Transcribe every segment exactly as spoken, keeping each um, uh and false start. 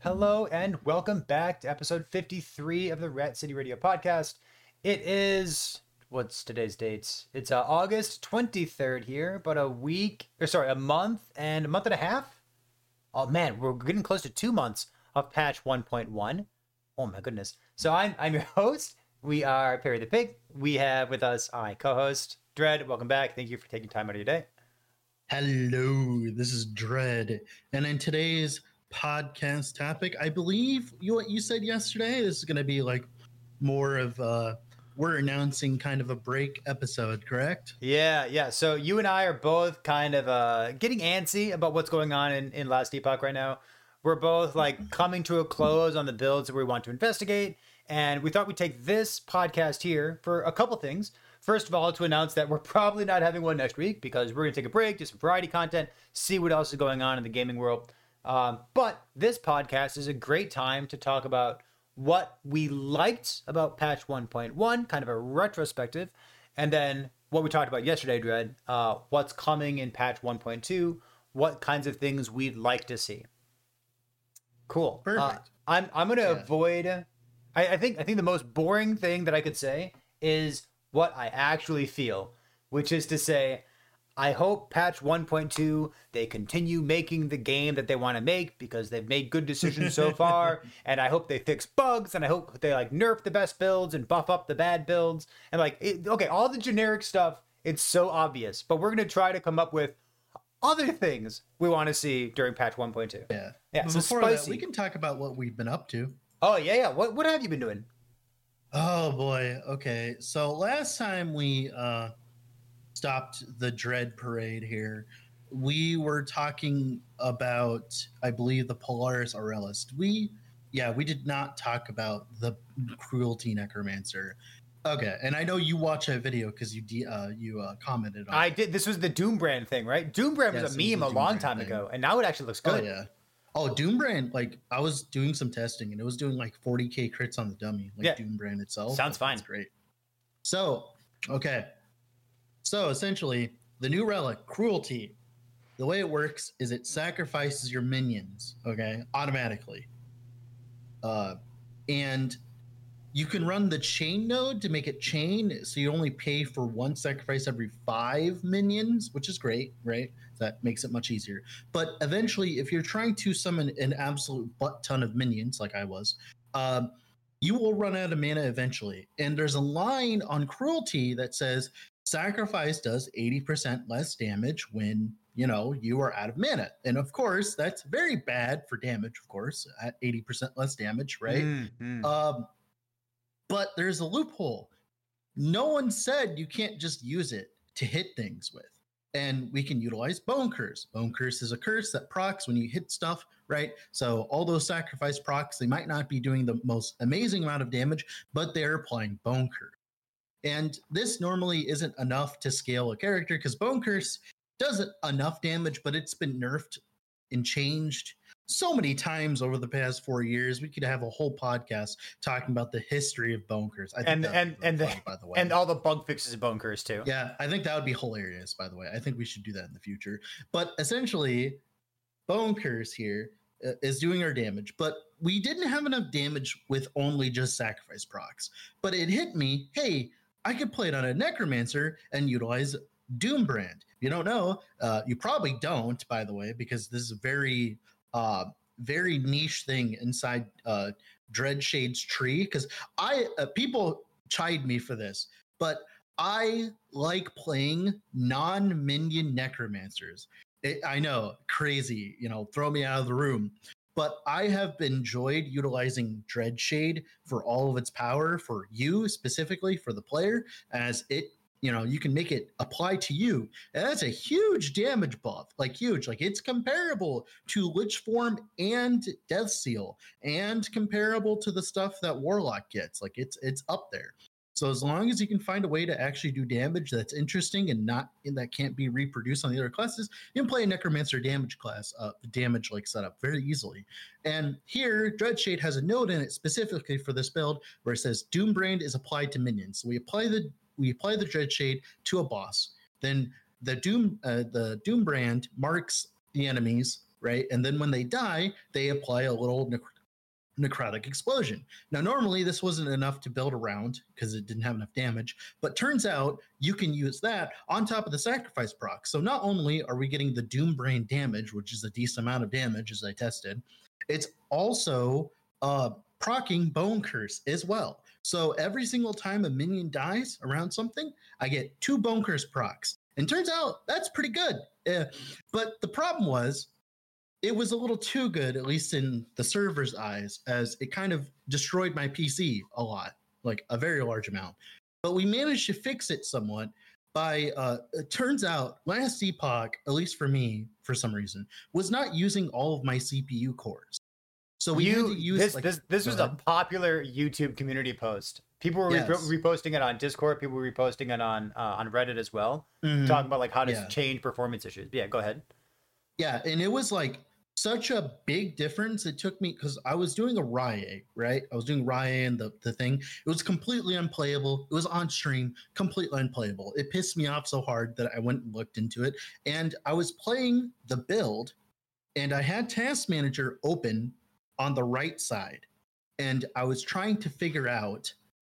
Hello and welcome back to episode fifty-three of the Rat City Radio podcast. It is, what's today's dates? It's uh, August twenty-third here, but a week, or sorry, a month and a month and a half. Oh man, we're getting close to two months of patch one point one. Oh my goodness. So I'm, I'm your host. We are Perry the Pig. We have with us my co-host, Dread. Welcome back. Thank you for taking time out of your day. Hello, this is Dread. And in today's podcast topic, I believe you what you said yesterday, this is going to be like more of uh we're announcing kind of a break episode, correct? Yeah, yeah. So you and I are both kind of uh, getting antsy about what's going on in, in Last Epoch right now. We're both like coming to a close on the builds that we want to investigate. And we thought we'd take this podcast here for a couple things. First of all, to announce that we're probably not having one next week because we're going to take a break, do some variety content, see what else is going on in the gaming world. Um, but this podcast is a great time to talk about what we liked about patch one point one, kind of a retrospective, and then what we talked about yesterday, Dread, uh, what's coming in patch one point two, what kinds of things we'd like to see. Cool. Perfect. Uh, I'm I'm going to Yeah. avoid. I, I think I think the most boring thing that I could say is what I actually feel, which is to say, I hope patch one point two, they continue making the game that they want to make because they've made good decisions so far. And I hope they fix bugs, and I hope they like nerf the best builds and buff up the bad builds. And like, it, okay, all the generic stuff, it's so obvious, but we're going to try to come up with other things we want to see during patch one point two. Yeah. Yeah, But so before spicy. that, we can talk about what we've been up to. Oh, yeah, yeah. What, what have you been doing? Oh boy. Okay. So last time we uh stopped the Dread Parade here, we were talking about, I believe, the Polaris Aurelis. We, yeah, we did not talk about the Cruelty Necromancer. Okay, and I know you watched that video because you de- uh, you uh, commented on I it. did. This was the Doombrand thing, right? Doombrand Yes, was a it was meme the a long Doombrand time thing. ago, and now it actually looks Oh good. yeah. Oh, Doombrand, like I was doing some testing and it was doing like forty K crits on the dummy, like Yeah. Doombrand itself. Sounds Like, fine. That's great. So, okay. So essentially, the new relic, Cruelty, the way it works is it sacrifices your minions, okay, automatically. Uh, and you can run the chain node to make it chain, so you only pay for one sacrifice every five minions, which is great, right? That makes it much easier. But eventually, if you're trying to summon an absolute butt ton of minions, like I was, um, you will run out of mana eventually. And there's a line on Cruelty that says sacrifice does eighty percent less damage when you know you are out of mana. And of course, that's very bad for damage, of course, at eighty percent less damage, right? Mm, mm. Um, but there's a loophole. No one said you can't just use it to hit things with. And we can utilize Bone Curse. Bone Curse is a curse that procs when you hit stuff, right? So all those sacrifice procs, they might not be doing the most amazing amount of damage, but they're applying Bone Curse. And this normally isn't enough to scale a character because Bone Curse does enough damage, but it's been nerfed and changed so many times over the past four years. We could have a whole podcast talking about the history of Bone Curse. I think And that would and be and the, fun, by the way. and all the bug fixes of Bone Curse too. Yeah, I think that would be hilarious, by the way. I think we should do that in the future. But essentially, Bone Curse here uh, is doing our damage, but we didn't have enough damage with only just sacrifice procs. But it hit me, hey, I could play it on a Necromancer and utilize Doombrand. If you don't know, uh, you probably don't, by the way, because this is a very, uh, very niche thing inside uh, Dreadshade's tree. Because I, uh, people chide me for this, but I like playing non-minion necromancers. It, I know, crazy, you know, throw me out of the room. But I have enjoyed utilizing Dreadshade for all of its power for you, specifically for the player, as it, you know, you can make it apply to you. And that's a huge damage buff, like huge. Like it's comparable to Lich Form and Death Seal, and comparable to the stuff that Warlock gets. Like it's it's up there. So as long as you can find a way to actually do damage that's interesting and not and that can't be reproduced on the other classes, you can play a Necromancer damage class, uh, damage like setup very easily. And here, Dreadshade has a note in it specifically for this build where it says Doombrand is applied to minions. So we apply the we apply the Dreadshade to a boss. Then the Doom uh, the Doombrand marks the enemies right? And then when they die, they apply a little nec- necrotic explosion. Now, normally this wasn't enough to build around because it didn't have enough damage, but turns out you can use that on top of the sacrifice proc. So not only are we getting the Doom Brain damage, which is a decent amount of damage as I tested, it's also uh, proccing Bone Curse as well. So every single time a minion dies around something, I get two Bone Curse procs. And turns out that's pretty good. Uh, but the problem was, it was a little too good, at least in the server's eyes, as it kind of destroyed my P C a lot, like a very large amount. But we managed to fix it somewhat by, uh, it turns out, last Epoch, at least for me, for some reason, was not using all of my C P U cores. So we you, had to use this. like, this this was ahead. a popular YouTube community post. People were yes. repro- reposting it on Discord. People were reposting it on uh, on Reddit as well, mm-hmm. talking about like how to yeah. change performance issues. Yeah, go ahead. Yeah, and it was like such a big difference. It took me because I was doing a Rye, right? I was doing Rye and the, the thing. It was completely unplayable. It was on stream, completely unplayable. It pissed me off so hard that I went and looked into it. And I was playing the build, and I had Task Manager open on the right side. And I was trying to figure out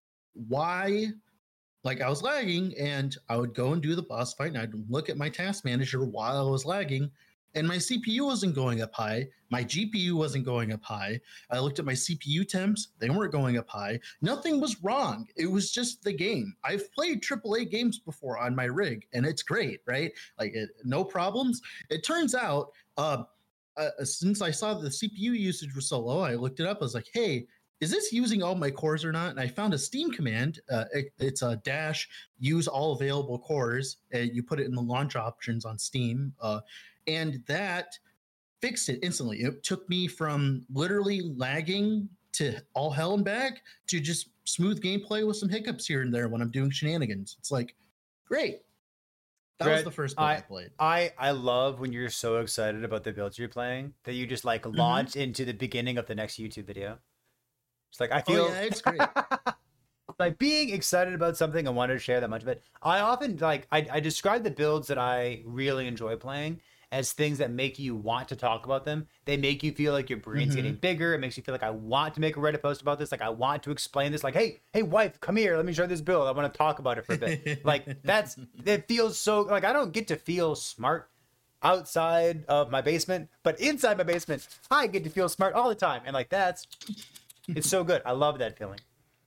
why, like I was lagging, and I would go and do the boss fight, and I'd look at my Task Manager while I was lagging, and my C P U wasn't going up high. My G P U wasn't going up high. I looked at my C P U temps. They weren't going up high. Nothing was wrong. It was just the game. I've played triple A games before on my rig, and it's great, right? Like, it, no problems. It turns out, uh, uh, since I saw the C P U usage was so low, I looked it up. I was like, hey, is this using all my cores or not? And I found a Steam command. Uh, it, it's a dash use all available cores. And you put it in the launch options on Steam. Uh, and that fixed it instantly. It took me from literally lagging to all hell and back to just smooth gameplay with some hiccups here and there when I'm doing shenanigans. It's like, great. That Brett, was the first build I, I, I played. I, I love when you're so excited about the builds you're playing that you just like Mhm. launch into the beginning of the next YouTube video. It's like I feel Oh, yeah, it's great. like being excited about something and wanting to share that much of it. I often like I, I describe the builds that I really enjoy playing as things that make you want to talk about them. They make you feel like your brain's Mhm. getting bigger. It makes you feel like I want to make a Reddit post about this. Like I want to explain this. Like, hey, hey, wife, come here. Let me show this build. I want to talk about it for a bit. Like that's it feels so like I don't get to feel smart outside of my basement, but inside my basement, I get to feel smart all the time. And like that's it's so good. I love that feeling.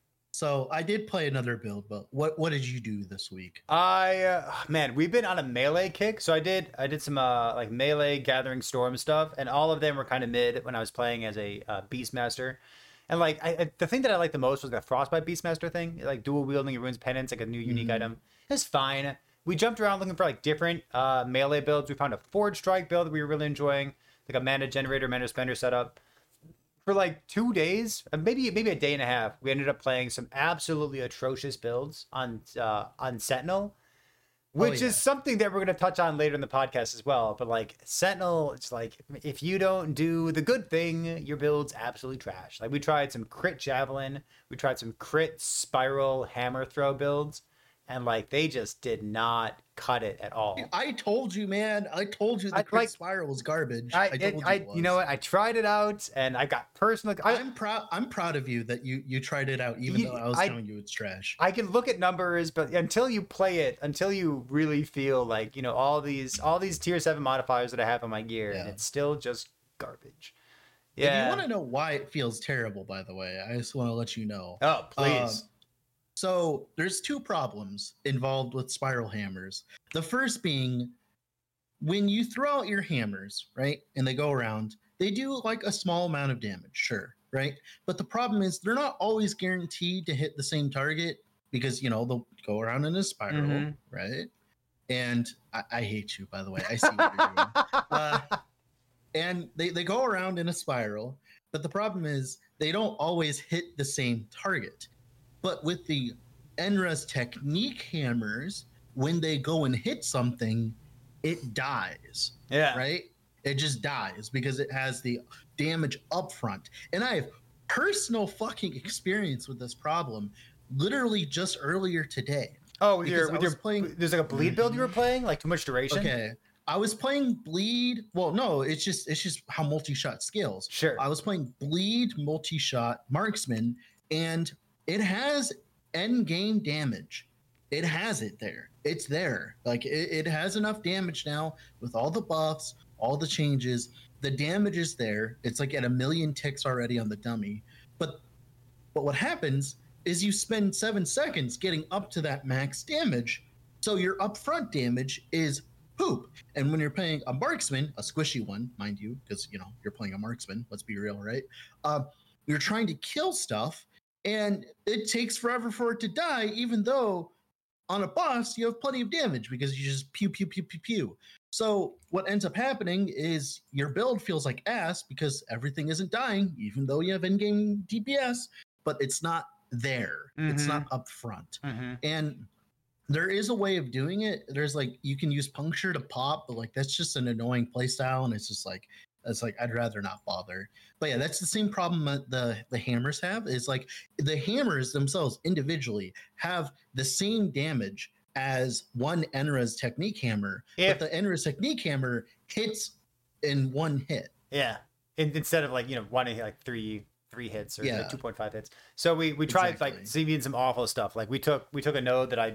So I did play another build, but what what did you do this week? I uh, man, we've been on a melee kick. So I did I did some uh like melee Gathering Storm stuff, and all of them were kind of mid when I was playing as a uh, Beastmaster. And like I, I, the thing that I liked the most was the Frostbite Beastmaster thing, like dual wielding a Rune's Penance, like a new unique mm-hmm. item. It's fine. We jumped around looking for like different uh melee builds. We found a Forge Strike build that we were really enjoying, like a mana generator, mana spender setup. For like two days, maybe maybe a day and a half, we ended up playing some absolutely atrocious builds on uh, on Sentinel, which oh, yeah. is something that we're going to touch on later in the podcast as well. But like Sentinel, it's like if you don't do the good thing, your build's absolutely trash. Like we tried some crit Javelin, we tried some crit Spiral Hammer Throw builds, and like they just did not cut it at all. I told you, man. I told you the I, crit like, Spiral was garbage. I, I told it, you, I it was. You know what? I tried it out, and I got personal. I, I'm proud. I'm proud of you that you you tried it out, even you, though I was I, telling you it's trash. I can look at numbers, but until you play it, until you really feel like you know all these all these tier seven modifiers that I have on my gear, yeah. and it's still just garbage. Yeah. If you want to know why it feels terrible, by the way, I just want to let you know. Oh, please. Um, So there's two problems involved with spiral hammers. The first being when you throw out your hammers, right, and they go around, they do like a small amount of damage, sure, right? But the problem is they're not always guaranteed to hit the same target because, you know, they'll go around in a spiral, mm-hmm. right? And I, I hate you, by the way. I see what you're doing. Uh, and they, they go around in a spiral, but the problem is they don't always hit the same target. But with the Enra's Technique hammers, when they go and hit something, it dies. Yeah. Right? It just dies because it has the damage up front. And I have personal fucking experience with this problem literally just earlier today. Oh, with your, with your playing. There's like a bleed build you were playing? Like too much duration? Okay. I was playing bleed. Well, no, it's just it's just how multi-shot scales. Sure. I was playing bleed multi-shot marksman, and it has end game damage. It has it there. It's there. Like it, it has enough damage now with all the buffs, all the changes. The damage is there. It's like at a million ticks already on the dummy. But but what happens is you spend seven seconds getting up to that max damage. So your upfront damage is poop. And when you're playing a marksman, a squishy one, mind you, because you know you're playing a marksman. Let's be real, right? Uh, you're trying to kill stuff, and it takes forever for it to die, even though on a boss you have plenty of damage because you just pew pew pew pew pew. So what ends up happening is your build feels like ass because everything isn't dying, even though you have in-game D P S, but it's not there. Mm-hmm. It's not up front. Mm-hmm. And there is a way of doing it. There's like, you can use puncture to pop, but like, that's just an annoying playstyle. And it's just like, it's like, I'd rather not bother. But yeah, that's the same problem that the, the hammers have is like the hammers themselves individually have the same damage as one Enra's technique hammer, if, but the Enra's technique hammer hits in one hit. Yeah. In, instead of like, you know, one like three, three hits or yeah. like two point five hits. So we, we tried exactly. like seeing some awful stuff. Like we took, we took a node that I,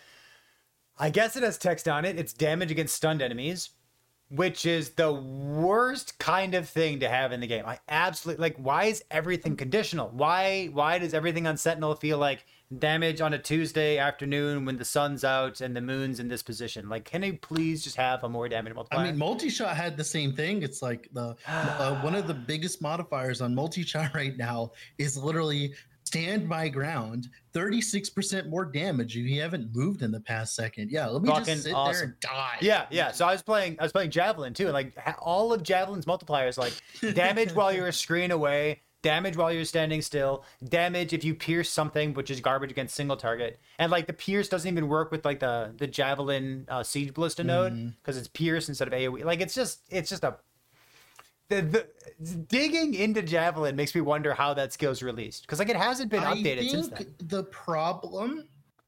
I guess it has text on it. It's damage against stunned enemies, which is the worst kind of thing to have in the game. I absolutely like, why is everything conditional? Why, why does everything on Sentinel feel like damage on a Tuesday afternoon when the sun's out and the moon's in this position? Like, can you please just have a more damage multiplier? I mean, multi-shot had the same thing. It's like the uh, one of the biggest modifiers on multi-shot right now is literally stand my ground, thirty-six percent more damage if you haven't moved in the past second. Yeah, let me Fucking just sit awesome. there and die. Yeah, yeah. So I was playing, I was playing Javelin too, and like all of Javelin's multipliers, like damage while you're a screen away, damage while you're standing still, damage if you pierce something, which is garbage against single target, and like the pierce doesn't even work with like the the Javelin uh, siege ballista node because mm. it's pierce instead of AoE. Like it's just, it's just a. The, the digging into Javelin makes me wonder how that skill's released because like it hasn't been updated I think since then. The problem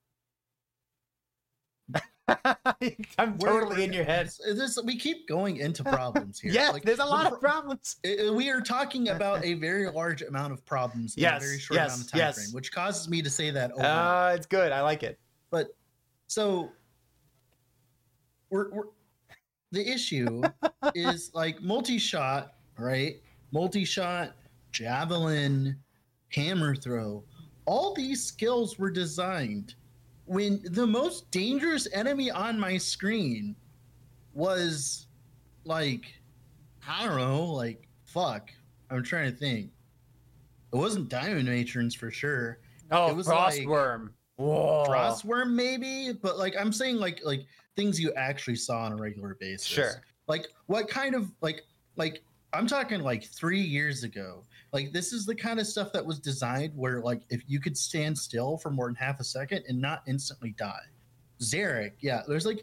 I'm totally in your head. This, we keep going into problems here. Yeah, like, there's a lot the, of problems. We are talking about a very large amount of problems in yes, a very short yes, amount of time yes. frame, which causes me to say that over. Uh, it's good. I like it. But so we're, we're the issue is like multi-shot, right? Multi-shot, javelin, hammer throw. All these skills were designed when the most dangerous enemy on my screen was like, I don't know, like, fuck. I'm trying to think. It wasn't diamond matrons for sure. Oh, it was frostworm. Like, Whoa. Frostworm maybe, but like I'm saying like like things you actually saw on a regular basis. Sure. Like what kind of like like I'm talking like three years ago. Like this is the kind of stuff that was designed where like if you could stand still for more than half a second and not instantly die. Xeric, yeah, there's like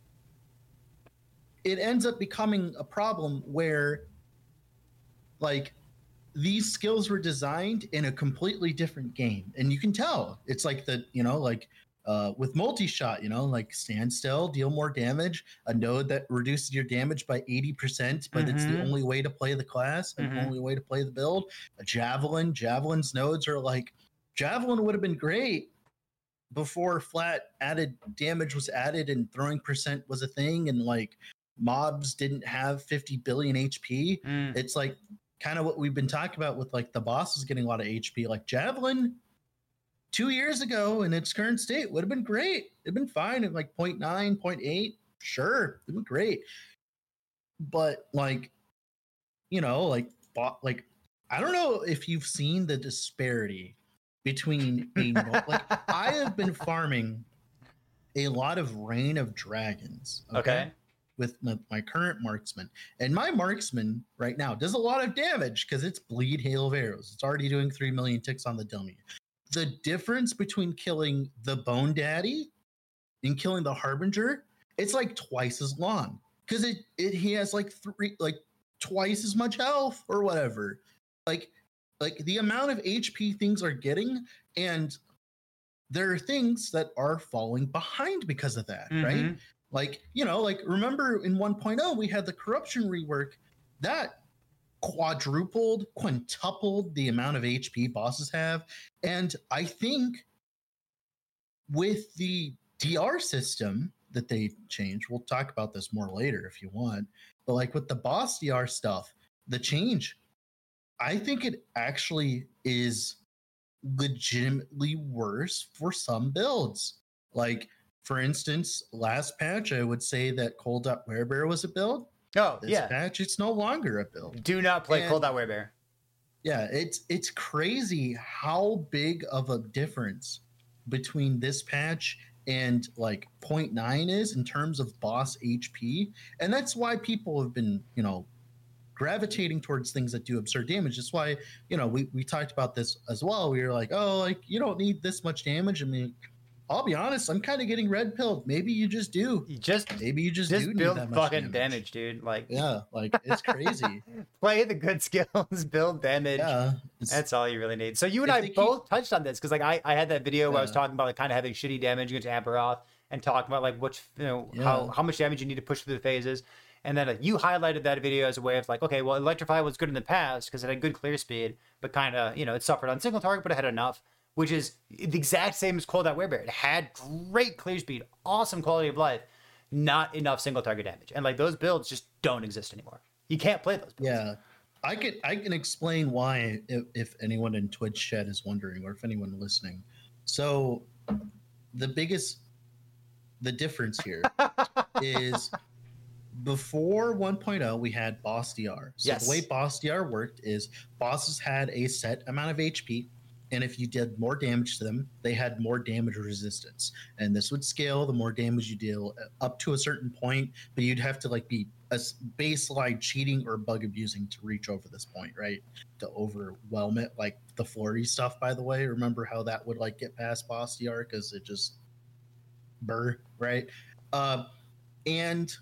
it ends up becoming a problem where like these skills were designed in a completely different game. And you can tell it's like the, you know, like uh, with multi-shot, you know, like stand still, deal more damage, a node that reduces your damage by eighty percent, but mm-hmm. it's the only way to play the class and mm-hmm. the only way to play the build. A Javelin, Javelin's nodes are like, Javelin would have been great before flat added damage was added and throwing percent was a thing. And like mobs didn't have fifty billion H P. Mm. It's like, kind of what we've been talking about with like the boss is getting a lot of H P. Like Javelin two years ago in its current state would have been great. It'd been fine at like zero point nine, zero point eight. Sure, it'd be great. But like, you know, like, like I don't know if you've seen the disparity between a like I have been farming a lot of Reign of Dragons. Okay. okay. With my, my current marksman, and my marksman right now does a lot of damage because it's bleed hail of arrows. It's already doing three million ticks on the dummy. The difference between killing the Bone Daddy and killing the Harbinger, it's like twice as long because it, it he has like three like twice as much health or whatever. Like like the amount of H P things are getting, and there are things that are falling behind because of that, mm-hmm. right? Like, you know, like remember in one point oh, we had the corruption rework that quadrupled, quintupled the amount of H P bosses have. And I think with the D R system that they changed, we'll talk about this more later if you want, but like with the boss D R stuff, the change, I think it actually is legitimately worse for some builds. Like, for instance, last patch, I would say that Cold.Werebear was a build. Oh, This yeah. patch, it's no longer a build. Do not play And- Cold.Werebear. Yeah, it's it's crazy how big of a difference between this patch and like point nine is in terms of boss H P. And that's why people have been, you know, gravitating towards things that do absurd damage. That's why, you know, we, we talked about this as well. We were like, oh, like you don't need this much damage. I mean, I'll be honest, I'm kind of getting red pilled. Maybe you just do. You just Maybe you just, just do build need that much fucking damage. damage, dude. Like, Yeah, like it's crazy. play the good skills, build damage. Yeah, it's, That's all you really need. So you and If I they keep- both touched on this because like I, I had that video where I was Yeah. talking about like kind of having shitty damage against Ampharoth and talking about like which you know how Yeah. how much damage you need to push through the phases. And then like, you highlighted that video as a way of like, okay, well, Electrify was good in the past because it had good clear speed, but kind of, you know, it suffered on single target, but it had enough, which is the exact same as Cold.Werebear. It had great clear speed, awesome quality of life, not enough single target damage. And like those builds just don't exist anymore. You can't play those builds. yeah. I can I can explain why if, if anyone in Twitch chat is wondering, or if anyone listening. So the biggest the difference here is before one point oh we had boss D R. So Yes. the way boss D R worked is bosses had a set amount of H P, and if you did more damage to them, they had more damage resistance. And this would scale the more damage you deal up to a certain point, but you'd have to like be a s- baseline cheating or bug abusing to reach over this point, right? To overwhelm it. Like the flurry stuff, by the way. Remember how that would like get past boss D R because it just burr, right? Uh, and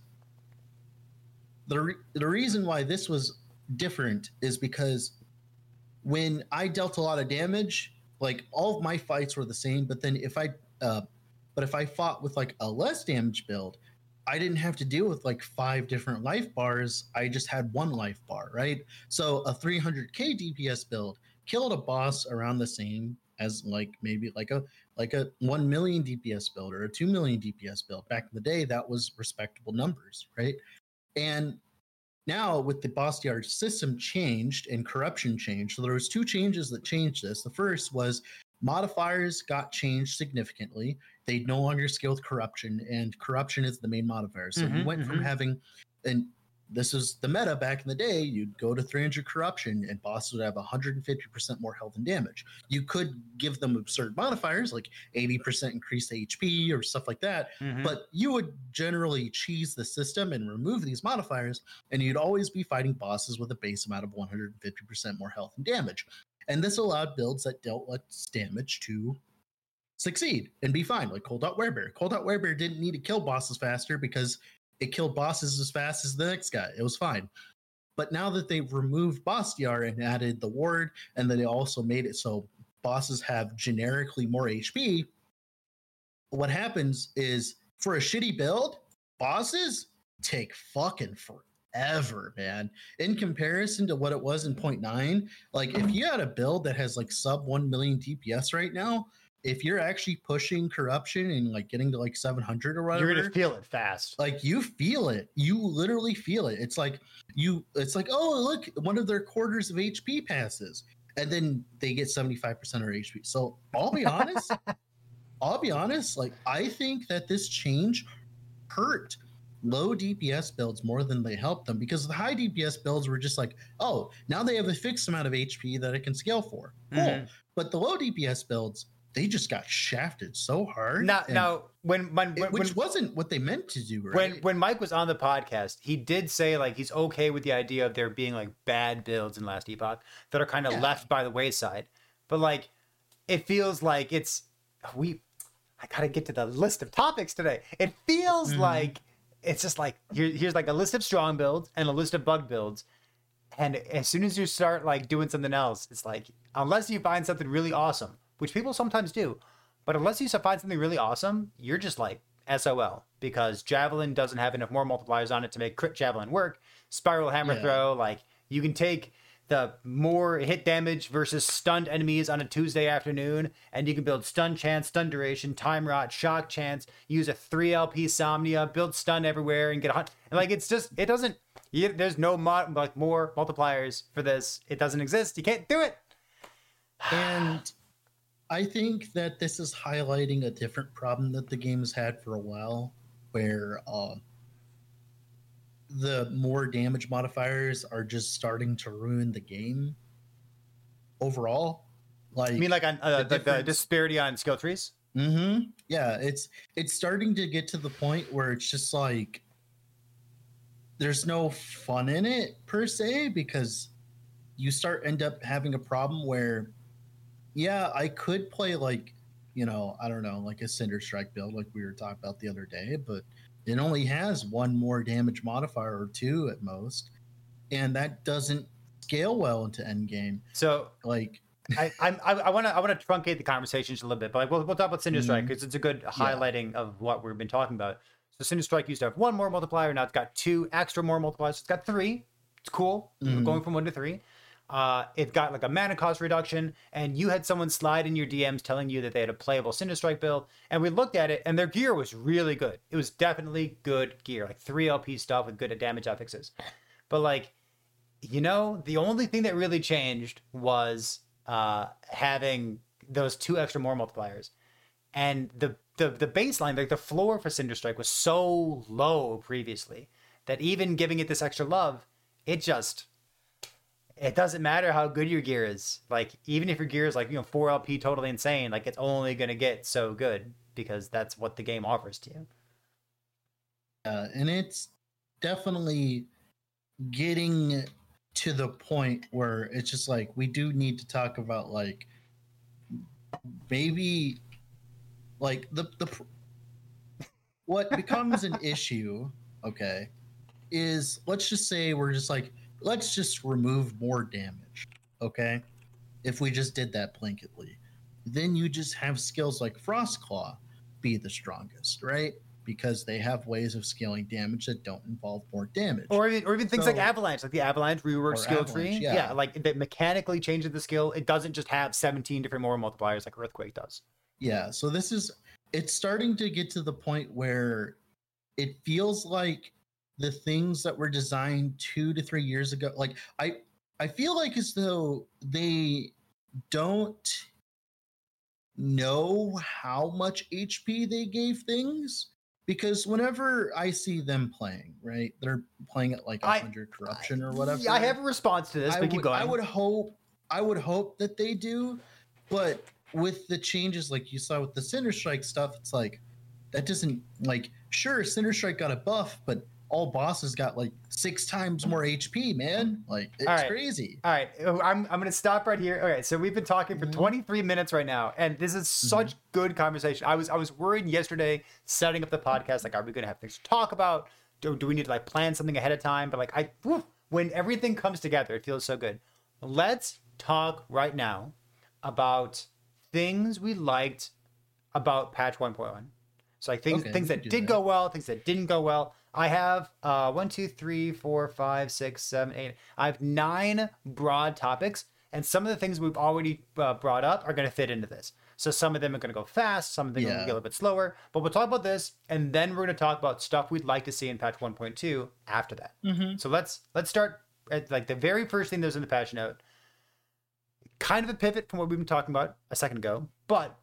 the re- the reason why this was different is because when I dealt a lot of damage, like all of my fights were the same. But then if I, uh, but if I fought with like a less damage build, I didn't have to deal with like five different life bars. I just had one life bar, right? So a three hundred K D P S build killed a boss around the same as like maybe like a like a one million D P S build or a two million D P S build. Back in the day, that was respectable numbers, right? And now with the boss D R system changed and corruption changed. So there was two changes that changed this. The first was modifiers got changed significantly. They no longer scale with corruption, and corruption is the main modifier. So you Mhm, went from mhm. having, and this was the meta back in the day, you'd go to three hundred corruption and bosses would have one hundred fifty percent more health and damage. You could give them absurd modifiers like eighty percent increased H P or stuff like that, Mhm. but you would generally cheese the system and remove these modifiers, and you'd always be fighting bosses with a base amount of one hundred fifty percent more health and damage. And this allowed builds that dealt less damage to succeed and be fine, like Cold.Werebear. Cold.Werebear didn't need to kill bosses faster because it killed bosses as fast as the next guy. It was fine. But now that they've removed boss D R and added the ward, and then they also made it so bosses have generically more H P, what happens is for a shitty build, bosses take fucking forever, man. In comparison to what it was in point nine, like if you had a build that has like sub one million D P S right now, if you're actually pushing corruption and like getting to like seven hundred or whatever, You're gonna feel it fast. like you feel it. You literally feel it. It's like you. It's like, oh, look, one of their quarters of H P passes, and then they get seventy-five percent of H P. So I'll be honest. I'll be honest. Like I think that this change hurt low D P S builds more than they helped them, because the high D P S builds were just like, oh, now they have a fixed amount of H P that it can scale for. Cool. Mhm. But the low D P S builds, they just got shafted so hard. Now, and now when when, it- when which wasn't what they meant to do, right? when when Mike was on the podcast, he did say like he's okay with the idea of there being like bad builds in Last Epoch that are kind of Yeah. left by the wayside. But like it feels like it's we I gotta get to the list of topics today. It feels Mhm. like it's just like here, here's like a list of strong builds and a list of bug builds. And as soon as you start like doing something else, it's like unless you find something really awesome, which people sometimes do, but unless you find something really awesome, you're just like S O L, because Javelin doesn't have enough more multipliers on it to make crit Javelin work. Spiral Hammer Yeah. Throw, like you can take the more hit damage versus stunned enemies on a Tuesday afternoon, and you can build stun chance, stun duration, time rot, shock chance, use a three L P Somnia, build stun everywhere, and get a hunt. Like it's just, it doesn't, you, there's no mod, like more multipliers for this. It doesn't exist. You can't do it. And I think that this is highlighting a different problem that the game has had for a while, where uh, the more damage modifiers are just starting to ruin the game overall. Like, I mean, like on uh, the the, the difference- disparity on skill trees. Mm-hmm. Yeah, it's it's starting to get to the point where it's just like there's no fun in it per se, because you start end up having a problem where, yeah, I could play like, you know, I don't know, like a Cinder Strike build like we were talking about the other day, but it only has one more damage modifier or two at most, and that doesn't scale well into endgame. So Like, I I'm, I I want to I want to truncate the conversation just a little bit, but like we'll, we'll talk about Cinder Strike Mhm. because it's a good highlighting of what we've been talking about. So Cinder Strike used to have one more multiplier, now it's got two extra more multipliers. It's got three. It's cool. We're Mhm. going from one to three. Uh, it got like a mana cost reduction, and you had someone slide in your D Ms telling you that they had a playable Cinder Strike build, and we looked at it, and their gear was really good. It was definitely good gear, like three L P stuff with good damage affixes. But like, you know, the only thing that really changed was uh, having those two extra more multipliers, and the the the baseline, like the floor for Cinder Strike, was so low previously that even giving it this extra love, it just it doesn't matter how good your gear is. Like even if your gear is like, you know, four L P totally insane, like it's only gonna get so good because that's what the game offers to you. uh, and it's definitely getting to the point where it's just like we do need to talk about like maybe like the the pr- what becomes an issue, okay, is let's just say we're just like let's just remove more damage, okay? If we just did that blanketly, then you just have skills like Frostclaw be the strongest, right? Because they have ways of scaling damage that don't involve more damage. Or even, or even things like So- Avalanche, like the Avalanche rework Or skill Avalanche, tree. yeah. Yeah, like that mechanically changes the skill. It doesn't just have seventeen different more multipliers like Earthquake does. Yeah, so this is it's starting to get to the point where it feels like the things that were designed two to three years ago, like I I feel like as though they don't know how much H P they gave things. Because whenever I see them playing, right, they're playing at like I- one hundred corruption or whatever. Yeah, I have a response to this, I but keep would, going. I would hope I would hope that they do, but with the changes like you saw with the Cinder Strike stuff, it's like that doesn't like sure Cinder Strike got a buff, but all bosses got like six times more H P, man. Like it's All right. crazy. All right, uh, I'm I'm gonna stop right here. Okay, so we've been talking for Mhm. twenty-three minutes right now, and this is such good conversation. I was I was worried yesterday setting up the podcast, like, are we gonna have things to talk about? Do, do we need to like plan something ahead of time? But like I, whew, when everything comes together, it feels so good. Let's talk right now about things we liked about patch one point one. So like things Okay, things we that can do did that. go well, things that didn't go well. I have uh one, two, three, four, five, six, seven, eight. I have nine broad topics, and some of the things we've already uh, brought up are going to fit into this. So some of them are going to go fast, some of them are going to Yeah. go a little bit slower. But we'll talk about this, and then we're going to talk about stuff we'd like to see in patch one point two after that. Mm-hmm. So let's let's start at like the very first thing that was in the patch note. Kind of a pivot from what we've been talking about a second ago, but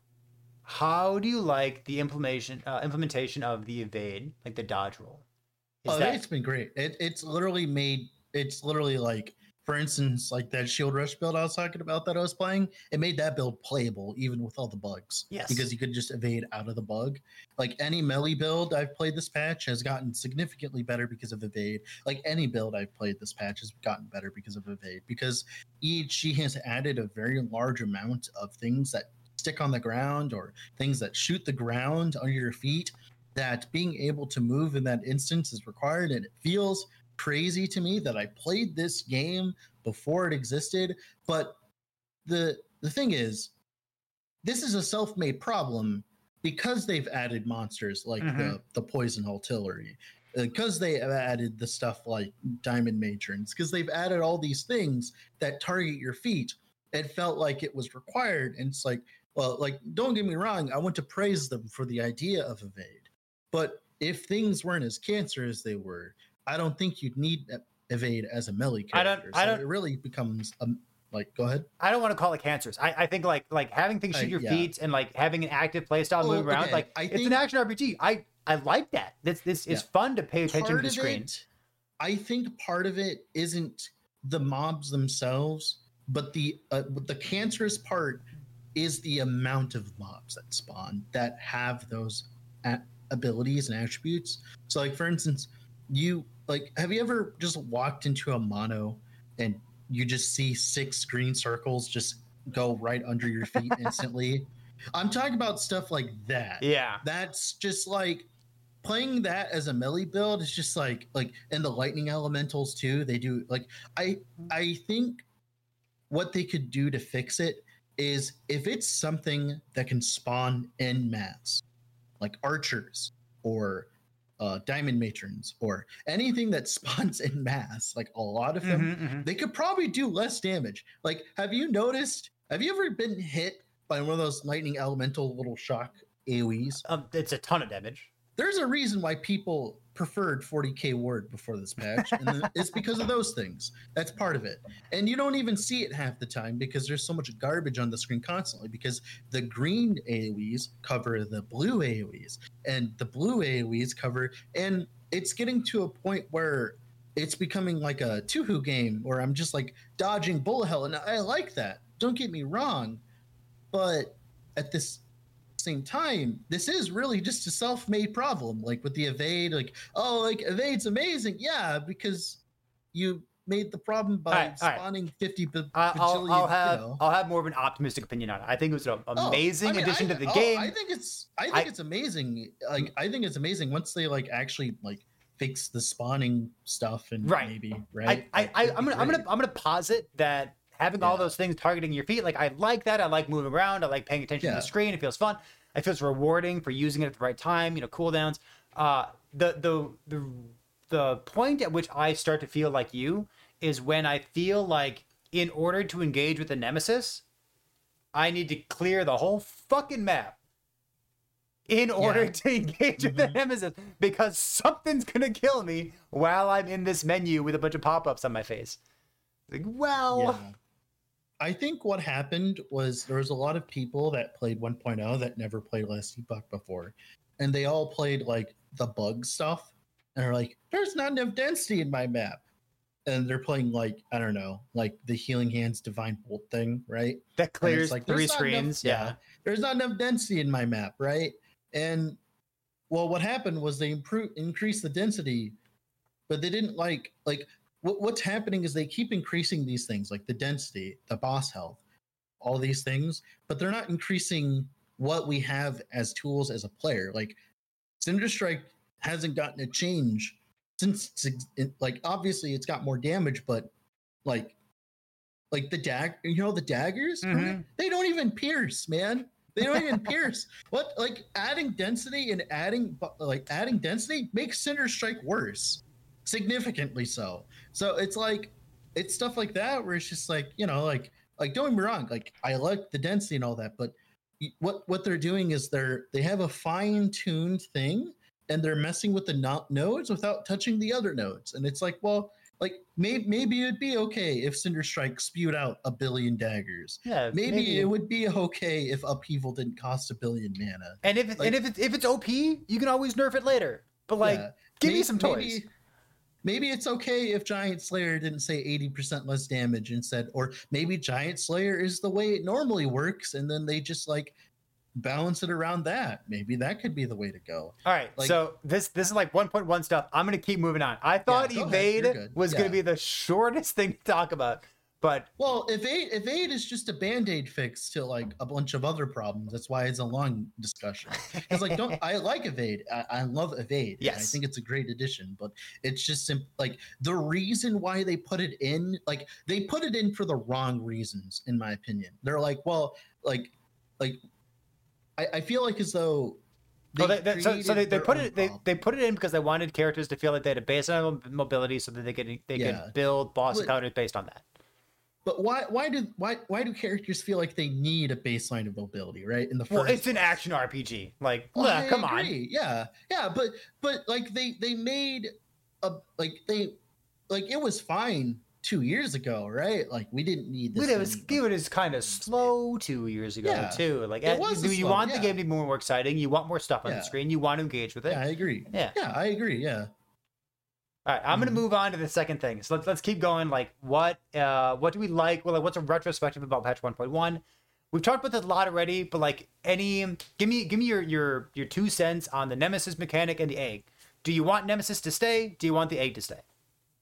how do you like the implementation uh, implementation of the evade, like the dodge roll? Is Oh, that it's been great. It, it's literally made. It's literally like, for instance, like that Shield Rush build I was talking about that I was playing. It made that build playable even with all the bugs. Yes. because you could just evade out of the bug. Like any melee build I've played this patch has gotten significantly better because of evade. Like any build I've played this patch has gotten better because of evade. Because E H G has added a very large amount of things that stick on the ground or things that shoot the ground under your feet, that being able to move in that instance is required. And it feels crazy to me that I played this game before it existed. But the the thing is, this is a self-made problem because they've added monsters like Mhm. the the poison artillery, because they have added the stuff like diamond matrons, because they've added all these things that target your feet, it felt like it was required. And it's like, well, like, don't get me wrong, I want to praise them for the idea of evade, but if things weren't as cancerous as they were, I don't think you'd need evade as a melee I don't- character. I So don't- it really becomes um, like, go ahead. I don't want to call it cancerous. I, I think like like having things shoot Uh, your yeah. feet and like having an active playstyle Oh, moving around, okay. like I it's an think- action R P G. I I like that. This this is Yeah. fun to pay attention to Part the of screen. it, I think part of it isn't the mobs themselves, but the uh, the cancerous part is the amount of mobs that spawn that have those a- abilities and attributes. So, like, for instance, you like, have you ever just walked into a mono and you just see six green circles just go right under your feet instantly? I'm talking about stuff like that. Yeah. That's just like playing that as a melee build is just like like and the lightning elementals too. They do like I I think what they could do to fix it is if it's something that can spawn en masse, like archers or uh, diamond matrons or anything that spawns en masse, like a lot of them, Mhm, mhm. they could probably do less damage. Like, have you noticed? Have you ever been hit by one of those lightning elemental little shock A O Es? Um, it's a ton of damage. There's a reason why people preferred forty K ward before this patch, and it's because of those things. That's part of it. And you don't even see it half the time because there's so much garbage on the screen constantly, because the green A O Es cover the blue A O Es, and the blue A O Es cover, and it's getting to a point where it's becoming like a two-hoo game where I'm just like dodging bullet hell, and I like that. Don't get me wrong, but at this same time, this is really just a self-made problem. Like with the evade, like, oh, like evade's amazing, yeah, because you made the problem by All right, all right. spawning fifty b- I- I'll, bajillion, I'll have you know. I'll have more of an optimistic opinion on it. I think it was an Oh, amazing I mean, addition I- to the oh, game. I think it's I think I- it's amazing. Like I think it's amazing once they like actually like fix the spawning stuff and Right. maybe I, right. I, Like, I it'd I'm be gonna I'm gonna great. I'm gonna posit that having all Yeah. those things targeting your feet, like I like that. I like moving around. I like paying attention to Yeah. the screen. It feels fun. It feels rewarding for using it at the right time. You know, cooldowns. Uh, the the the the point at which I start to feel like you is when I feel like in order to engage with the nemesis, I need to clear the whole fucking map in order Yeah. to engage with the Mhm. nemesis, because something's gonna kill me while I'm in this menu with a bunch of pop-ups on my face. Like, well, Yeah. I think what happened was there was a lot of people that played one point oh that never played Last Epoch before, and they all played like the bug stuff, and are like, "There's not enough density in my map," and they're playing like I don't know, like the Healing Hands Divine Bolt thing, right? that And it's clears like, three "There's not enough- screens. Yeah. there's not enough density in my map, right? And well, what happened was they improve increased the density, but they didn't like like what, what's happening is they keep increasing these things like the density, the boss health, all these things, but they're not increasing what we have as tools as a player. Like Cinder Strike hasn't gotten a change since it's, it, like obviously it's got more damage, but like like the dag you know the daggers Mhm. they don't even pierce, man. They don't even pierce. What like adding density and adding bu- like adding density makes Cinder Strike worse, significantly so. So it's like it's stuff like that where it's just like you know like like don't get me wrong, like I like the density and all that, but y- what what they're doing is they're they have a fine tuned thing and they're messing with the no- nodes without touching the other nodes, and it's like well. Like maybe maybe it'd be okay if Cinder Strike spewed out a billion daggers. Yeah. Maybe, it would be okay if Upheaval didn't cost a billion mana. And if it, like- and if it's if it's O P, you can always nerf it later. But like, Yeah. give May- me some toys. Maybe, maybe it's okay if Giant Slayer didn't say eighty percent less damage and said, or maybe Giant Slayer is the way it normally works, and then they just like balance it around that. Maybe that could be the way to go. All right, Like- so this this is like one point one stuff. I'm gonna keep moving on. I thought go ahead, evade you're good. was gonna Yeah. be the shortest thing to talk about, but Well, evade evade is just a band-aid fix to like a bunch of other problems. That's why it's a long discussion. It's like don't I like evade. I, I love evade. and I Yes. think it's a great addition, but it's just sim- like the reason why they put it in, like they put it in for the wrong reasons, in my opinion. They're like, well, like like I, I feel like as though They oh, they, they, so, so they, they put it they, problem. they put it in because they wanted characters to feel like they had a baseline mobility, so that they could they yeah. could build boss but, encounters based on that. But why why do why why do characters feel like they need a baseline of mobility, right? In the first well, it's place? an action R P G. Like, well, yeah, come agree. on, yeah, yeah, but but like they they made a like they like it was fine two years ago, right? Like we didn't need this. But it was it was kind of slow two years ago yeah. too. Like, it was you, you slow, want yeah. the game to be more exciting. You want more stuff on yeah. the screen. You want to engage with it. Yeah, I agree. Yeah, yeah, I agree. Yeah. All right, I'm mm-hmm. gonna move on to the second thing. So let's let's keep going. Like, what uh what do we like? Well, like, what's a retrospective about patch one point one? We've talked about this a lot already, but like, any give me give me your your your two cents on the Nemesis mechanic and the egg. Do you want Nemesis to stay? Do you want the egg to stay?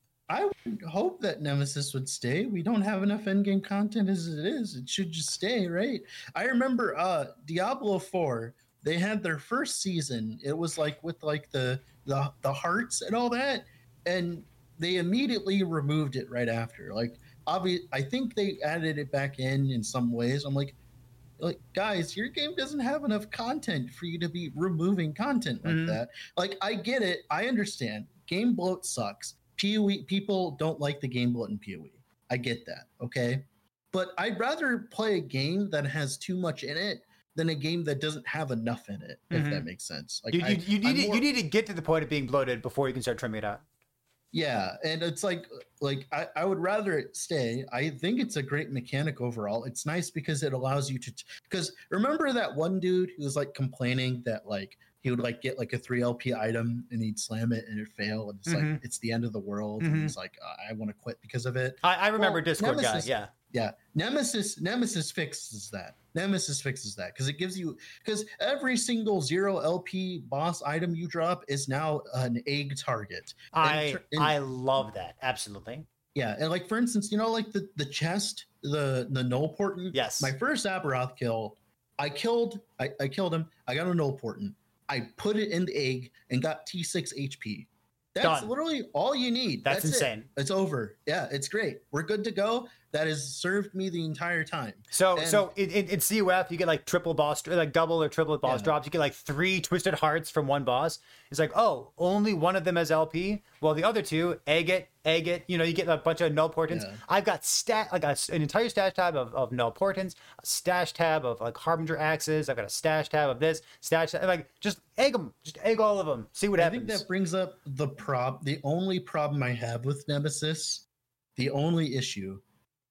I would hope that Nemesis would stay. We don't have enough endgame content as it is. It should just stay, right? I remember uh Diablo four, they had their first season. It was like with like the the, the hearts and all that, and they immediately removed it right after. Like, obvious, I think they added it back in in some ways. I'm like, like guys, your game doesn't have enough content for you to be removing content like mm-hmm. that. Like, I get it. I understand. Game bloat sucks. P O E people don't like the game bloat in P O E. I get that, okay? But I'd rather play a game that has too much in it than a game that doesn't have enough in it, mm-hmm. if that makes sense. Like, you, I, you, you need more, you need to get to the point of being bloated before you can start trimming it out. Yeah, and it's like like I, I would rather it stay. I think it's a great mechanic overall. It's nice because it allows you to because remember that one dude who was like complaining that like he would like get like a three L P item and he'd slam it and it'd fail and it's mm-hmm. like it's the end of the world mm-hmm. and he's like uh, I want to quit because of it. I, I remember well, Discord Nemesis, guy, yeah. Yeah. Nemesis Nemesis fixes that. Nemesis fixes that because it gives you because every single zero L P boss item you drop is now an egg target. I and, and, I love that. Absolutely. Yeah, and like for instance, you know, like the the chest, the the null portent. Yes. My first Aberoth kill, I killed I, I killed him. I got a null portent. I put it in the egg and got T six H P. That's Done. Literally all you need. That's, That's insane. It. It's over. Yeah, it's great. We're good to go. That has served me the entire time. So, and, so in, in C U F, you get like triple boss, like double or triple boss yeah. drops. You get like three twisted hearts from one boss. It's like, oh, only one of them has L P. Well, the other two, egg it, egg it. You know, you get a bunch of null portents. Yeah. I've got stat like a, an entire stash tab of, of null portents, a stash tab of like Harbinger axes. I've got a stash tab of this stash. Tab, like just egg them, just egg all of them. See what I happens. I think that brings up the prob. The only problem I have with Nemesis, the only issue.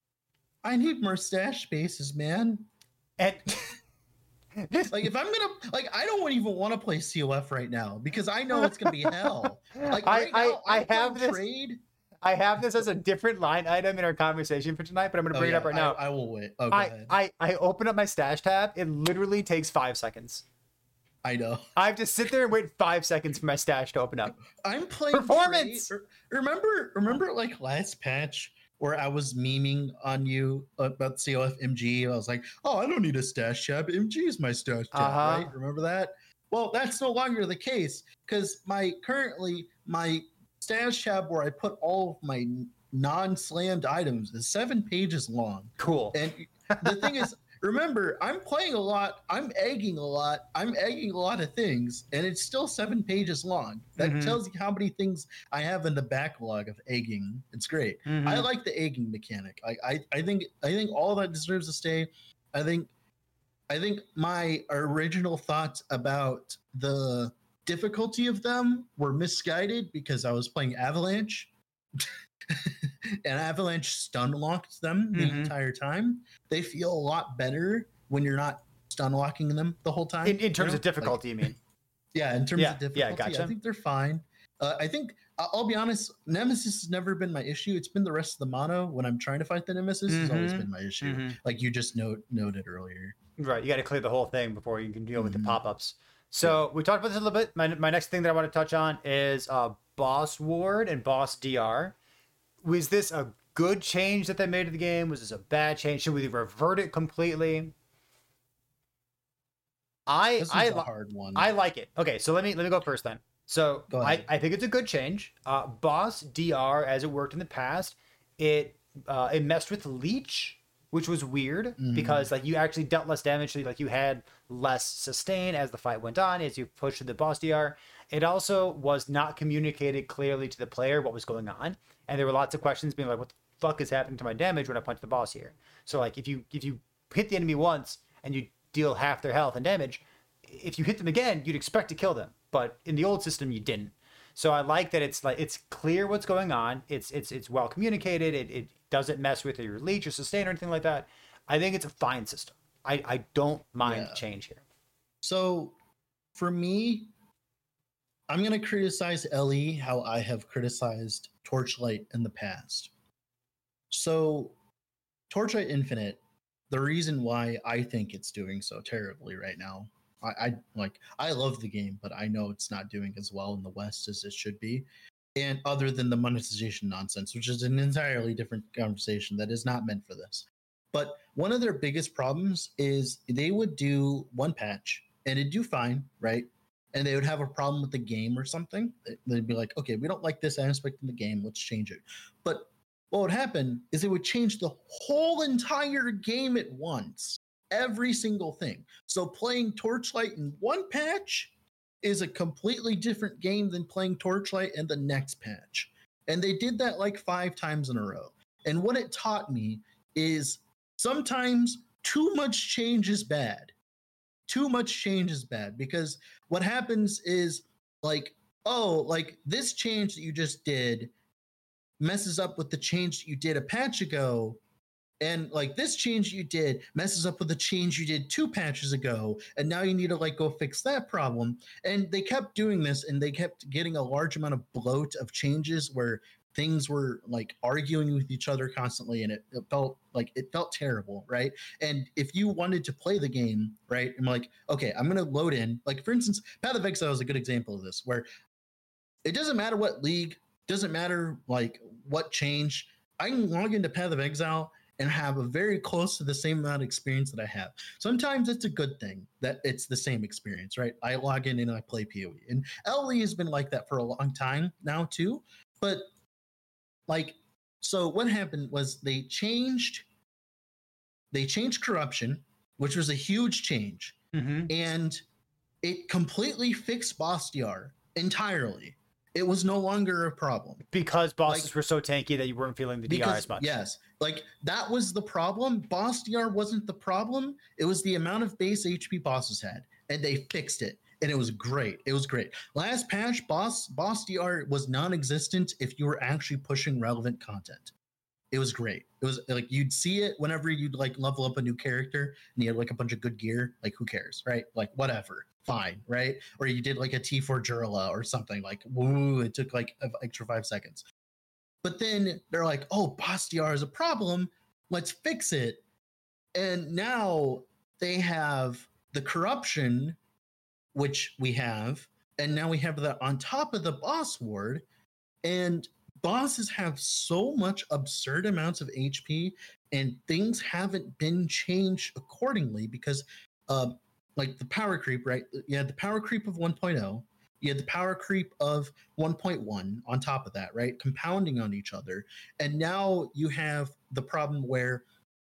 I need more stash spaces, man. And like, if I'm gonna like, I don't even want to play C O F right now because I know it's gonna be hell. Like, right I, now, I, I have this. Trade. I have this as a different line item in our conversation for tonight, but I'm gonna bring oh, yeah, it up right I, now. I will wait. Oh, go I, ahead. I I open up my stash tab. It literally takes five seconds. I know. I have to sit there and wait five seconds for my stash to open up. I'm playing performance. Trade. Remember, remember, like last patch. Where I was memeing on you about C O F M G. I was like, oh, I don't need a stash tab. M G is my stash tab, uh-huh. right? Remember that? Well, that's no longer the case because my currently my stash tab where I put all of my non-slammed items is seven pages long. Cool. And the thing is, remember, I'm playing a lot. I'm egging a lot. I'm egging a lot of things, and it's still seven pages long. That mm-hmm. tells you how many things I have in the backlog of egging. It's great. Mm-hmm. I like the egging mechanic. I, I, I think, I think all that deserves to stay. I think, I think my original thoughts about the difficulty of them were misguided because I was playing Avalanche. And Avalanche stun locked them the mm-hmm. entire time. They feel a lot better when you're not stun locking them the whole time. In, in terms you know? of difficulty, like, you mean? Yeah, in terms yeah, of difficulty, yeah, gotcha. I think they're fine. Uh, I think I'll be honest. Nemesis has never been my issue. It's been the rest of the mono when I'm trying to fight the Nemesis mm-hmm. has always been my issue. Mm-hmm. Like you just note, noted earlier. Right, you got to clear the whole thing before you can deal with mm-hmm. the pop-ups. So yeah. we talked about this a little bit. My my next thing that I want to touch on is uh, Boss Ward and Boss D R. Was this a good change that they made to the game? Was this a bad change? Should we revert it completely? I this I a hard one. I like it. Okay, so let me let me go first then. So I, I think it's a good change. Uh, Boss D R, as it worked in the past, it uh, it messed with Leech which was weird Mhm. because like you actually dealt less damage, so like you had less sustain as the fight went on, as you pushed through the boss D R. It also was not communicated clearly to the player what was going on, and there were lots of questions being like, "What the fuck is happening to my damage when I punch the boss here?" So like if you if you hit the enemy once and you deal half their health and damage, if you hit them again, you'd expect to kill them, but in the old system you didn't. So I like that it's like it's clear what's going on. It's it's it's well communicated. It, it doesn't mess with your leech or sustain or anything like that. I think it's a fine system. I, I don't mind Yeah. change here. So for me, I'm going to criticize Ellie how I have criticized Torchlight in the past. So Torchlight Infinite, the reason why I think it's doing so terribly right now, I, I like I love the game, but I know it's not doing as well in the West as it should be. And other than the monetization nonsense, which is an entirely different conversation that is not meant for this. But one of their biggest problems is they would do one patch and it'd do fine, right? And they would have a problem with the game or something. They'd be like, okay, we don't like this aspect in the game, let's change it. But what would happen is it would change the whole entire game at once, every single thing. So playing Torchlight in one patch is a completely different game than playing Torchlight in the next patch. And they did that like five times in a row. And what it taught me is sometimes too much change is bad. Too much change is bad because what happens is like, oh, like this change that you just did messes up with the change that you did a patch ago. And like this change you did messes up with the change you did two patches ago. And now you need to like go fix that problem. And they kept doing this and they kept getting a large amount of bloat of changes where things were like arguing with each other constantly. And it, it felt like it felt terrible. Right. And if you wanted to play the game, right, I'm like, okay, I'm going to load in. Like, for instance, Path of Exile is a good example of this, where it doesn't matter what league, doesn't matter like what change. I can log into Path of Exile and have a very close to the same amount of experience that I have. Sometimes it's a good thing that it's the same experience, right? I log in and I play P O E. And L E has been like that for a long time now too. But like, so what happened was they changed, they changed corruption, which was a huge change. Mm-hmm. And it completely fixed boss D R entirely. It was no longer a problem because bosses like, were so tanky that you weren't feeling the because, D R as much. Yes, like that was the problem. Boss D R wasn't the problem. It was the amount of base H P bosses had, and they fixed it, and it was great. It was great. Last patch, boss boss D R was non-existent if you were actually pushing relevant content. It was great. It was like you'd see it whenever you'd like level up a new character and you had like a bunch of good gear. Like who cares, right? Like whatever, fine, right? Or you did like a T four Jurla or something like woo. It took like an extra five seconds. But then they're like, oh, boss D R is a problem. Let's fix it. And now they have the corruption, which we have, and now we have that on top of the boss ward. And bosses have so much absurd amounts of H P and things haven't been changed accordingly because uh, like the power creep, right? You had the power creep of one point oh, you had the power creep of one point one on top of that, right? Compounding on each other. And now you have the problem where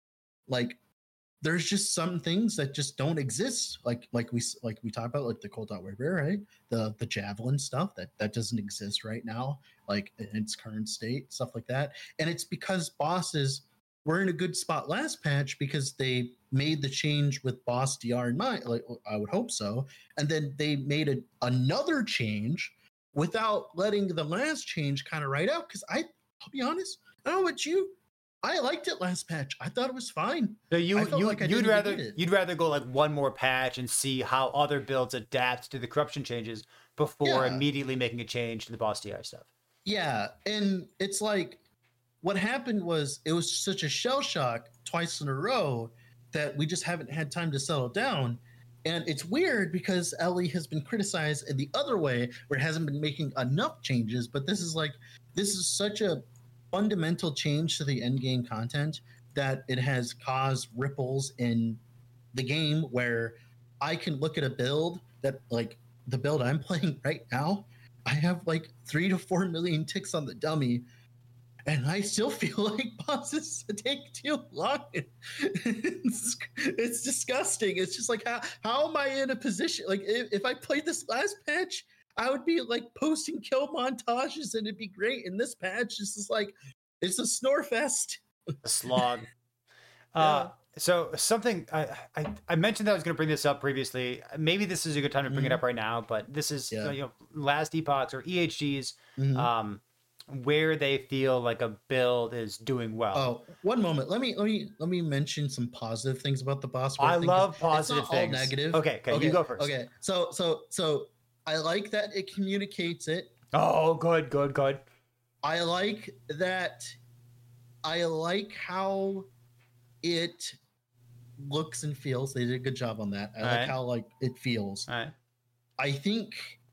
like there's just some things that just don't exist, like like we like we talked about, like the Cold Out Warfare, right? The the javelin stuff that that doesn't exist right now, like in its current state, stuff like that. And it's because bosses were in a good spot last patch because they made the change with boss D R in mind. Like I would hope so, and then they made a, another change without letting the last change kind of write out. Because I, I'll be honest, I don't know about you. I liked it last patch. I thought it was fine. So you you like you'd rather you'd rather go like one more patch and see how other builds adapt to the corruption changes before yeah. immediately making a change to the boss D R stuff. Yeah, and it's like what happened was it was such a shell shock twice in a row that we just haven't had time to settle down. And it's weird because Ellie has been criticized in the other way where it hasn't been making enough changes, but this is like this is such a fundamental change to the end game content that it has caused ripples in the game where I can look at a build that like the build I'm playing right now, I have like three to four million ticks on the dummy, and I still feel like bosses take too long. It's, it's disgusting. It's just like how how am I in a position like if, if I played this last patch, I would be like posting kill montages and it'd be great. And this patch is just like it's a snore fest. A slog. Yeah. Uh, so something I, I I mentioned that I was going to bring this up previously. Maybe this is a good time to bring it Mhm. up right now, but this is Yeah. you know last epochs or E H Gs Mhm. um, where they feel like a build is doing well. Oh, one moment. Let me let me let me mention some positive things about the boss. I thing, 'cause love it's positive not things. all negative. Okay, okay, you go first. Okay, so so so I like that it communicates it. Oh, good, good, good. I like that. I like how it looks and feels. They did a good job on that. I All like right. how like it feels. All right. I think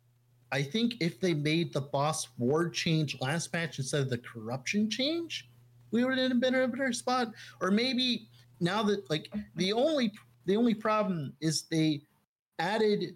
I think if they made the boss ward change last patch instead of the corruption change, we would have been in a better spot. Or maybe now that like the only the only problem is they added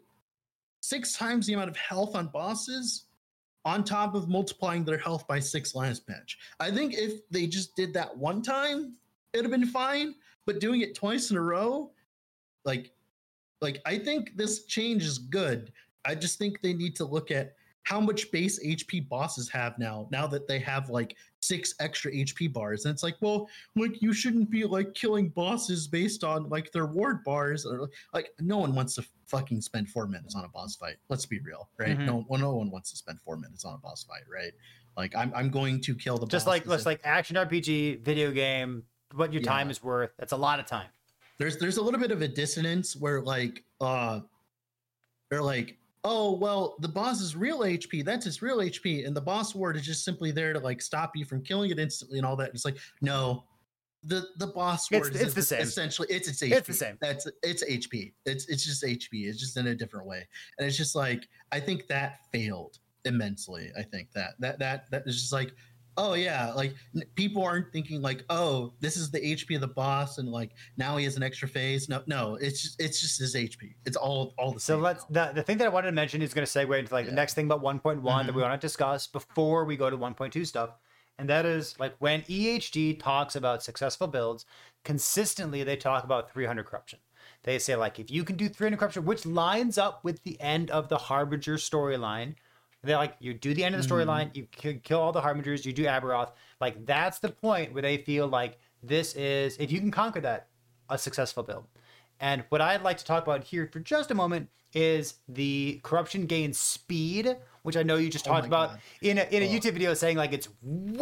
six times the amount of health on bosses on top of multiplying their health by six last patch. I think if they just did that one time, it'd have been fine. But doing it twice in a row, like, like I think this change is good. I just think they need to look at how much base H P bosses have now. Now that they have like six extra H P bars, and it's like, well, like you shouldn't be like killing bosses based on like their ward bars, or like no one wants to fucking spend four minutes on a boss fight. Let's be real, right? Mhm. No, well, no one wants to spend four minutes on a boss fight, right? Like I'm, I'm going to kill the Just boss. like let's like action R P G, video game, what your Yeah. time is worth. That's a lot of time. there's there's a little bit of a dissonance where like uh they're like, oh well, the boss is real H P, that's his real H P, and the boss ward is just simply there to like stop you from killing it instantly and all that. It's like, no, the the boss It's- ward it's is the same. essentially it's it's H P. It's the same. That's it's H P. It's it's just H P. It's just in a different way. And it's just like I think that failed immensely. I think that that that that is just like, oh yeah, like n- people aren't thinking like, oh, this is the H P of the boss, and like now he has an extra phase. No, no, it's just it's just his H P. It's all all the So same. let's now. the, the thing that I wanted to mention is going to segue into like Yeah. the next thing about one point one that we Mhm. want to discuss before we go to one point two stuff. And that is like when E H G talks about successful builds, consistently they talk about three hundred corruption. They say like if you can do three hundred corruption, which lines up with the end of the Harbinger storyline. They're like, you do the end of the Mhm. storyline, you ki- kill all the Harbingers, you do Aberoth. Like that's the point where they feel like this is, if you can conquer that, a successful build. And what I'd like to talk about here for just a moment is the corruption gain speed, which I know you just Oh talked my about God. in a, in a Oh. YouTube video saying like it's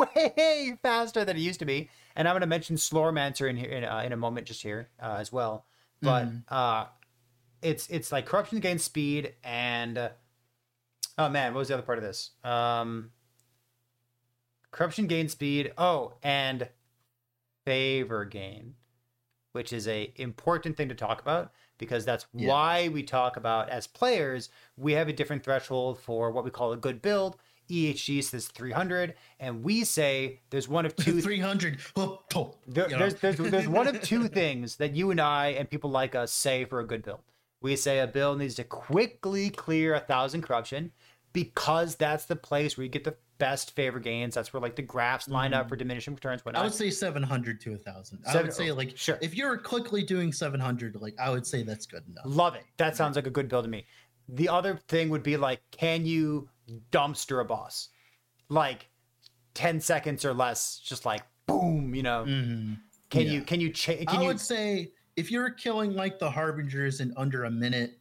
way faster than it used to be. And I'm going to mention Slowromancer in here in, uh, in a moment just here uh, as well. But Mhm. uh, it's it's like corruption gain speed and uh, oh man, what was the other part of this? Um, corruption gain speed. Oh, and favor gain, which is a important thing to talk about because that's Yeah. why we talk about as players we have a different threshold for what we call a good build. E H G says three hundred, and we say there's one of two. three hundred. Oh, oh, There, you know. there's there's there's one of two things that you and I and people like us say for a good build. We say a build needs to quickly clear a thousand corruption because that's the place where you get the best favor gains. That's where like the graphs line up for diminishing returns. I Whatnot. would say seven hundred to a thousand. I Seven- would say like sure. if you're quickly doing seven hundred, like I would say that's good enough. Love it. That sounds like a good build to me. The other thing would be like, can you dumpster a boss? Like ten seconds or less, just like boom, you know. Mhm. Can Yeah. you can you cha- can I you would say if you're killing like the Harbingers in under a minute,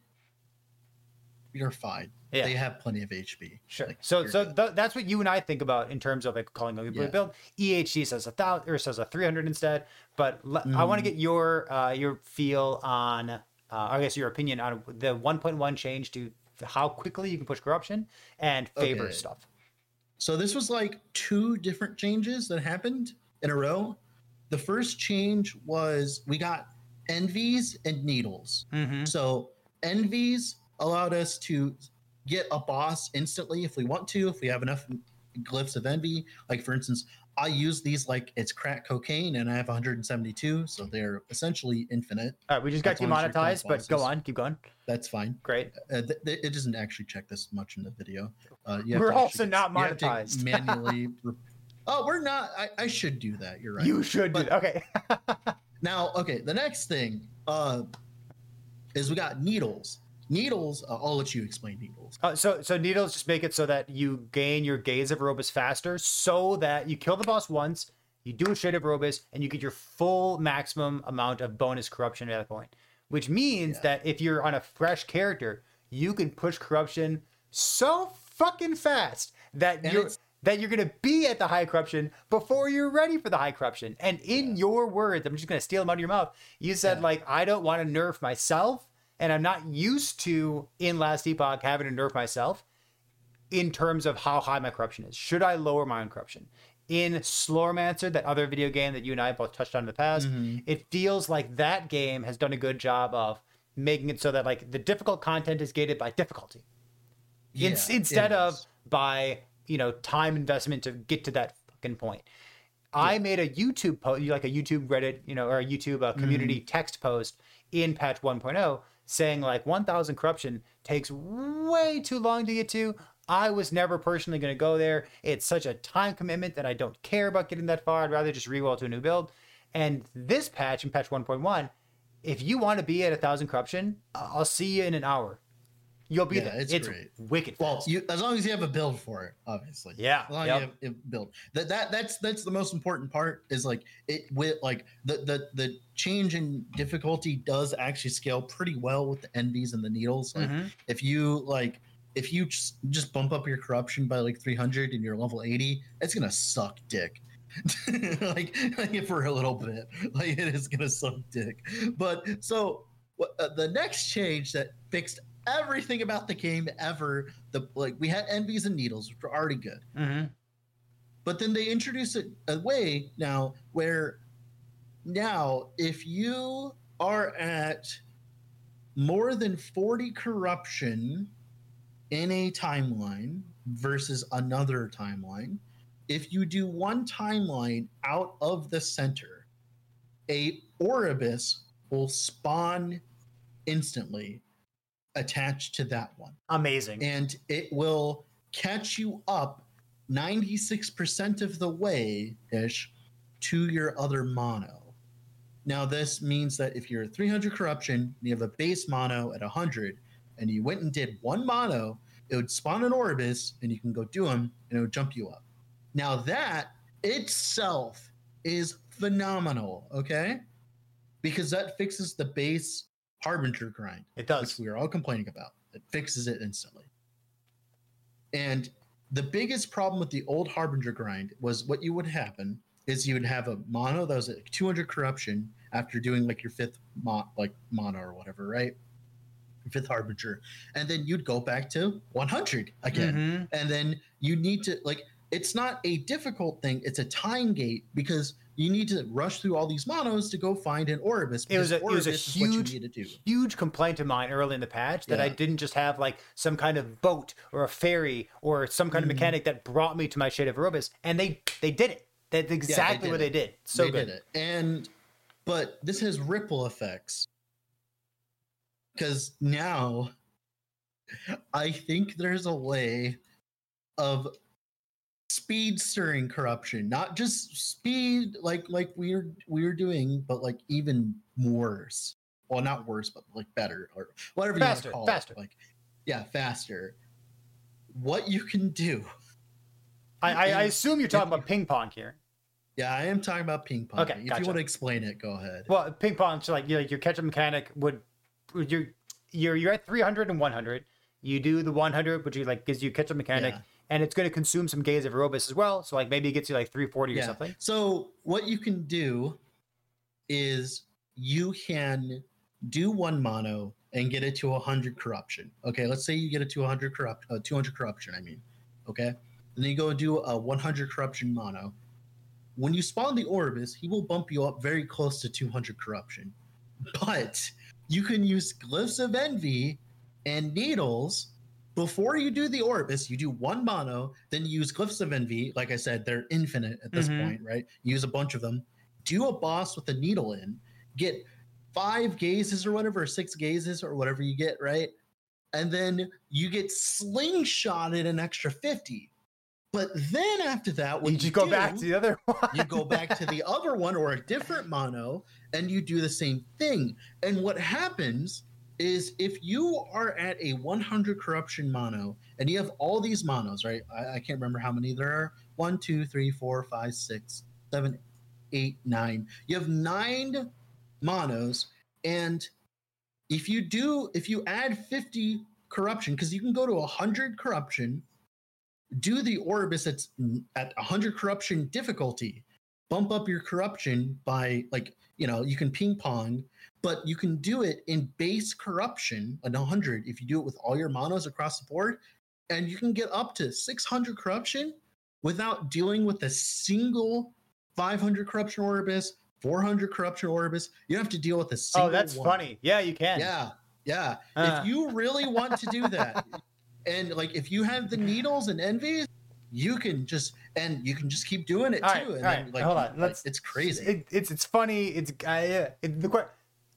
you're fine. Yeah. They have plenty of H P. Sure. Like, so you're so good. th- that's what you and I think about in terms of like calling a good Yeah. build. E H G says a thousand or says a three hundred instead. But l- I want to Mhm. get your uh, your feel on, uh, I guess your opinion on the one point one change to how quickly you can push corruption and favor Okay. stuff. So this was like two different changes that happened in a row. The first change was we got envies and needles. Mm-hmm. So envies allowed us to get a boss instantly if we want to, if we have enough glyphs of envy. Like for instance, I use these like it's crack cocaine and I have one hundred seventy-two, so they're essentially infinite. All right, we just got As long as you're killing demonetized, but go bosses. on, keep going. That's fine. Great. Uh, th- th- it doesn't actually check this much in the video. Uh, you have We're to actually also get- not you have to monetized. manually. Re- Oh, we're not. I, I should do that. You're right. You should But do that. Okay. now, okay, the next thing uh, is we got needles. Needles, uh, I'll let you explain needles. Uh, so so needles just make it so that you gain your Gaze of Erebus faster, so that you kill the boss once, you do a Shade of Erebus, and you get your full maximum amount of bonus corruption at that point. Which means Yeah. that if you're on a fresh character, you can push corruption so fucking fast that And you're it's- that you're gonna be at the high corruption before you're ready for the high corruption. And in Yeah. your words, I'm just gonna steal them out of your mouth. You said Yeah. like, I don't want to nerf myself, and I'm not used to in Last Epoch having to nerf myself in terms of how high my corruption is. Should I lower my own corruption? In Slowromancer, that other video game that you and I both touched on in the past, Mhm. it feels like that game has done a good job of making it so that like the difficult content is gated by difficulty. Yeah, In- instead it of is. by, you know, time investment to get to that fucking point. I made a YouTube post, like a YouTube Reddit, you know, or a YouTube uh, community text post in patch one point oh saying like one thousand corruption takes way too long to get to. I was never personally going to go there. It's such a time commitment that I don't care about getting that far. I'd rather just reroll to a new build. And this patch in patch one point one, if you want to be at a thousand corruption, I'll see you in an hour. You'll be Yeah, there. it's It's, great. wicked Well, fast. you as long as you have a build for it, obviously. Yeah, As long yep. as you have a build. That that that's that's the most important part is like it with like the the the change in difficulty does actually scale pretty well with the envies and the needles. Like Mhm. if you like if you just, just bump up your corruption by like three hundred and you're level eighty, it's gonna suck dick. like, like for a little bit, like it is gonna suck dick. But so what uh, the next change that fixed everything about the game ever, the like we had envies and needles, which were already good, Mhm. but then they introduced it a way now where now if you are at more than forty corruption in a timeline versus another timeline, if you do one timeline out of the center, a Oribus will spawn instantly attached to that one, Amazing. and it will catch you up ninety-six percent of the way ish to your other mono. Now this means that if you're at three hundred corruption and you have a base mono at one hundred and you went and did one mono, it would spawn an Oribus and you can go do them and it would jump you up. Now that itself is phenomenal, okay? Because that fixes the base Harbinger grind, It does. which we are all complaining about. It fixes it instantly. And the biggest problem with the old Harbinger grind was what you would happen is you would have a mono that was at two hundred corruption after doing like your fifth mo- like mono or whatever, right? Your fifth Harbinger, and then you'd go back to one hundred again, Mhm. and then you need to like it's not a difficult thing; it's a time gate because you need to rush through all these monos to go find an Oribus. It was a, it was a Oribus is what you huge, need to do. huge complaint of mine early in the patch that I Yeah. didn't just have like some kind of boat or a ferry or some kind of Mhm. mechanic that brought me to my Shade of Erebus, and they they did it. That's exactly did what it. they did. So they good. did it, and but this has ripple effects because now I think there's a way of speed stirring corruption, not just speed like like we're we're doing, but like even worse. Well, not worse, but like better or whatever Faster, you want to call faster. it. Like, yeah, faster. What you can do. I, I, I is- assume you're talking if about ping pong here. Yeah, I am talking about ping pong. Okay, If gotcha. you want to explain it, go ahead. Well, ping pong, so like, you like your catch-up mechanic would, would you're, you're, you're at three hundred and one hundred. You do the one hundred, which you like gives you catch-up mechanic, Yeah. and it's going to consume some Gaze of Erebus as well. So like maybe it gets you like three forty or Yeah. something. So what you can do is you can do one mono and get it to one hundred corruption. Okay, let's say you get it to one hundred corrupt, uh, two hundred corruption. I mean, okay. Then you go and do a one hundred corruption mono. When you spawn the Oribus, he will bump you up very close to two hundred corruption. But you can use Glyphs of Envy and Needles before you do the Oribus. You do one mono, then you use Glyphs of Envy. Like I said, they're infinite at this Mhm. point, right? Use a bunch of them. Do a boss with a needle in. Get five gazes or whatever, or six gazes or whatever you get, right? And then you get slingshotted an extra fifty. But then after that, what you you, just go do, back to the other one. you go back to the other one or a different mono, and you do the same thing. And what happens is if you are at a one hundred corruption mono and you have all these monos, right? I, I can't remember how many there are. One, two, three, four, five, six, seven, eight, nine. You have nine monos, and if you do, if you add fifty corruption, because you can go to one hundred corruption, do the Orbis that's at one hundred corruption difficulty, bump up your corruption by, like, you know, you can ping pong, but you can do it in base corruption at one hundred if you do it with all your monos across the board, and you can get up to six hundred corruption without dealing with a single five hundred corruption Orbis, four hundred corruption Orbis. You don't have to deal with a single Oh, that's one. funny. Yeah, you can. Yeah, yeah. Uh. If you really want to do that, and like if you have the needles and envies, you can just and you can just keep doing it All too. right, and all then, right, like, hold on. like, Let's, it's crazy. It, it's it's funny. It's uh, yeah. It, the que-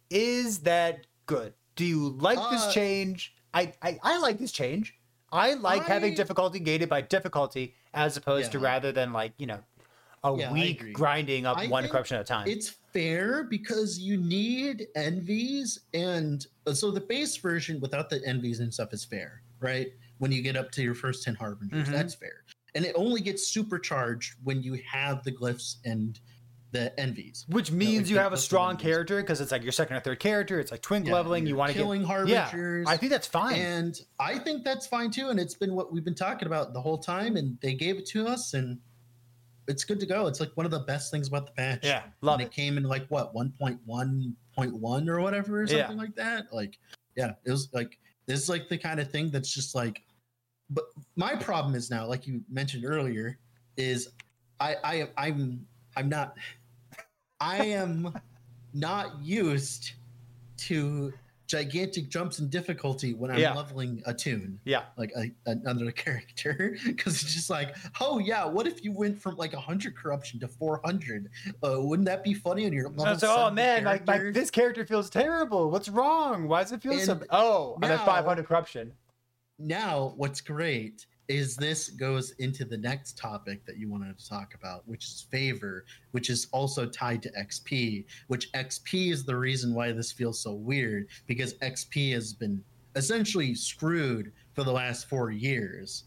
is that good? Do you like Uh, this change? I, I I like this change. I like I- having difficulty gated by difficulty as opposed to Yeah. rather than like you know a Yeah, I week agree. grinding up I one think corruption at a time. It's fair because you need envies, and uh, so the base version without the envies and stuff is fair, right? When you get up to your first ten harbingers, Mhm. that's fair. And it only gets supercharged when you have the glyphs and the envies. Which means like you the have a glyphs and strong envies. character because it's like your second or third character. It's like twink Yeah, leveling. you're You want to killing get harbingers. Yeah, I think that's fine. And I think that's fine too. And it's been what we've been talking about the whole time. And they gave it to us, and it's good to go. It's like one of the best things about the patch. Yeah, love and it. it came in like what one point one point one or whatever, or something Yeah. like that. Like, yeah, it was like this is like the kind of thing that's just like. But my problem is now, like you mentioned earlier, is I I I'm I'm not I am not used to gigantic jumps in difficulty when I'm Yeah. leveling a tune, Yeah. like a, another character, because it's just like, oh yeah, what if you went from like one hundred corruption to four hundred? Uh, wouldn't that be funny? And you're level So, oh seventy man, like, like character? this character feels terrible. What's wrong? Why does it feel so? And Oh, I'm at now- five hundred corruption. Now, what's great is this goes into the next topic that you wanted to talk about, which is favor, which is also tied to X P, which X P is the reason why this feels so weird, because X P has been essentially screwed for the last four years.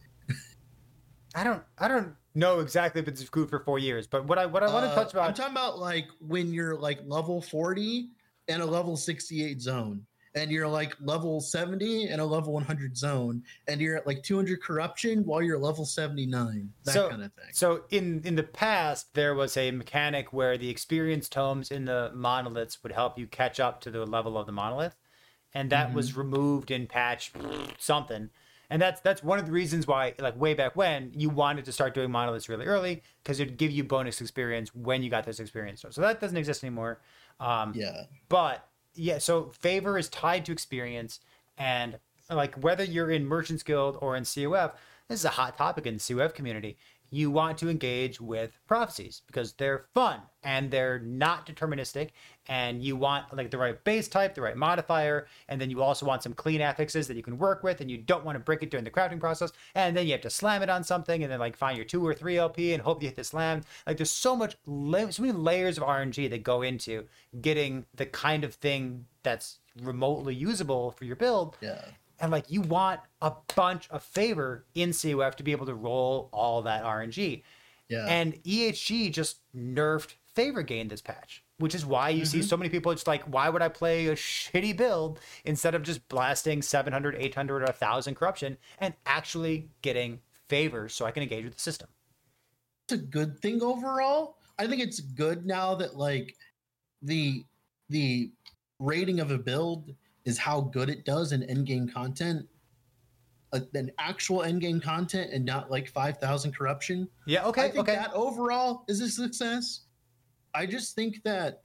I don't, I don't know exactly if it's screwed for four years, but what I, what I want to Uh, touch about. I'm talking about like when you're like level forty and a level sixty-eight zone, and you're like level seventy and a level one hundred zone, and you're at like two hundred corruption while you're level seventy-nine, that So- kind of thing. So in in the past, there was a mechanic where the experience tomes in the monoliths would help you catch up to the level of the monolith, and that was removed in patch something. And that's that's one of the reasons why, like way back when, you wanted to start doing monoliths really early because it'd give you bonus experience when you got this experience. So that doesn't exist anymore. Um, Yeah. But yeah, so favor is tied to experience, and like whether you're in Merchants Guild or in C O F, this is a hot topic in the C O F community. You want to engage with prophecies because they're fun and they're not deterministic, and you want like the right base type, the right modifier, and then you also want some clean affixes that you can work with, and you don't want to break it during the crafting process, and then you have to slam it on something, and then like find your two or three L P and hope you hit the slam. Like there's so much, la- so many layers of R N G that go into getting the kind of thing that's remotely usable for your build. Yeah. And like you want a bunch of favor in C O F to be able to roll all that R N G. Yeah. And E H G just nerfed favor gain this patch, which is why you see so many people just like, why would I play a shitty build instead of just blasting seven hundred, eight hundred, or one thousand corruption and actually getting favors so I can engage with the system? It's a good thing overall. I think it's good now that like the the rating of a build is how good it does in endgame content, uh, an actual endgame content, and not like five thousand corruption. Yeah, okay, I think okay. that overall is a success. I just think that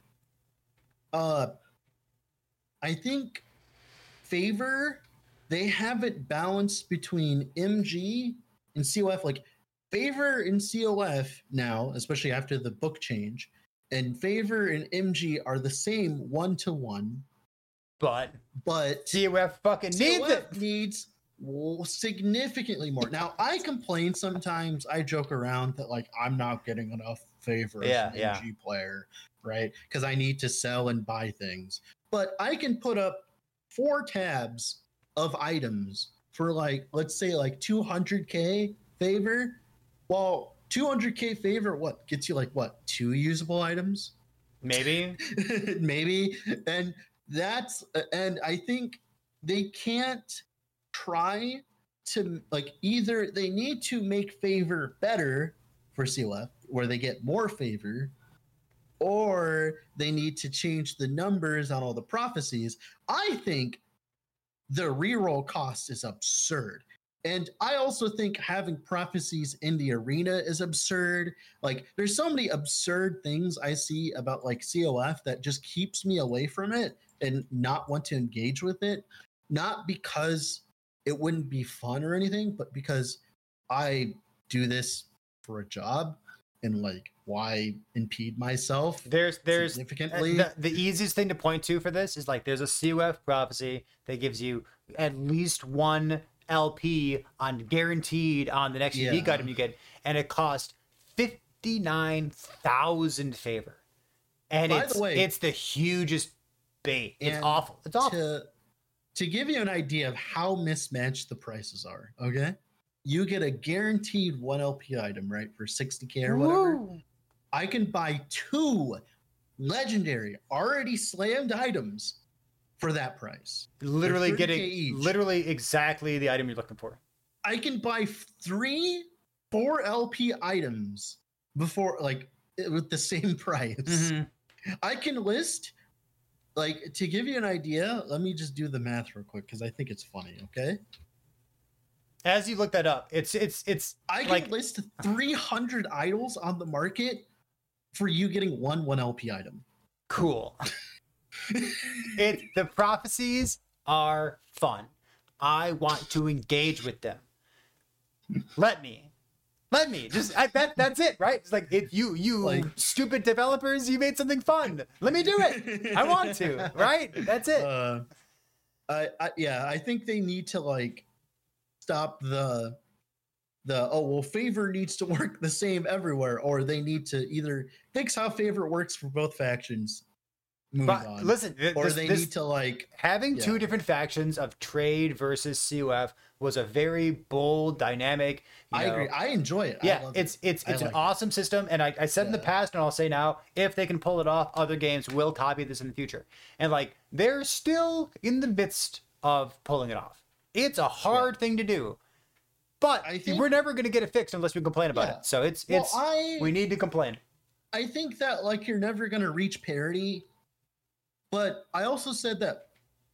uh I think favor, they have it balanced between M G and C O F. Like favor in C O F now, especially after the book change, and favor and M G are the same one to one, But but C O F fucking needs C O F it. needs Well, significantly more. Now, I complain sometimes. I joke around that like I'm not getting enough favor as Yeah, an yeah. M G player, right? Because I need to sell and buy things. But I can put up four tabs of items for like let's say like two hundred k favor. Well, two hundred k favor what gets you like what two usable items? Maybe. Maybe. And that's and I think they can't try to like either they need to make favor better for C O F where they get more favor, or they need to change the numbers on all the prophecies. I think the reroll cost is absurd. And I also think having prophecies in the arena is absurd. Like, there's so many absurd things I see about like C O F that just keeps me away from it and not want to engage with it. Not because it wouldn't be fun or anything, but because I do this for a job and like why impede myself There's there's significantly. the, the easiest thing to point to for this is like there's a C O F prophecy that gives you at least one L P on guaranteed on the next Yeah. unique item you get, and it costs fifty-nine thousand favor. And By it's the way- it's the hugest bait. It's And awful. It's awful. To, to give you an idea of how mismatched the prices are, okay? You get a guaranteed one L P item, right, for sixty k or whatever. Woo! I can buy two legendary, already slammed items for that price. Literally thirty K getting each. literally exactly the item you're looking for. I can buy three four L P items before, like, with the same price. Mhm. I can list, like, to give you an idea, let me just do the math real quick because I think it's funny, okay? As you look that up, it's it's it's I can like list three hundred idols on the market for you getting one one L P item. cool. It the prophecies are fun. I want to engage with them. Let me. Let me. Just I, that that's it, right? It's like if you you Like- stupid developers, you made something fun. Let me do it. I want to, right? That's it. Uh, I, I yeah, I think they need to like stop the the oh well favor needs to work the same everywhere, or they need to either fix how favor works for both factions. Moving But on, listen, th- or this, they this- need to like having two yeah. different factions of trade versus C O F was a very bold, dynamic. You I know, agree. I enjoy it. I Yeah, love it's it. it's I it's an like it. awesome system, and I, I said in the Yeah. past, and I'll say now, if they can pull it off, other games will copy this in the future. And like they're still in the midst of pulling it off. It's a hard thing to do, but I think- we're never going to get it fixed unless we complain about Yeah. it. So it's Well, it's I we need to complain. I think that like you're never gonna reach parity, but I also said that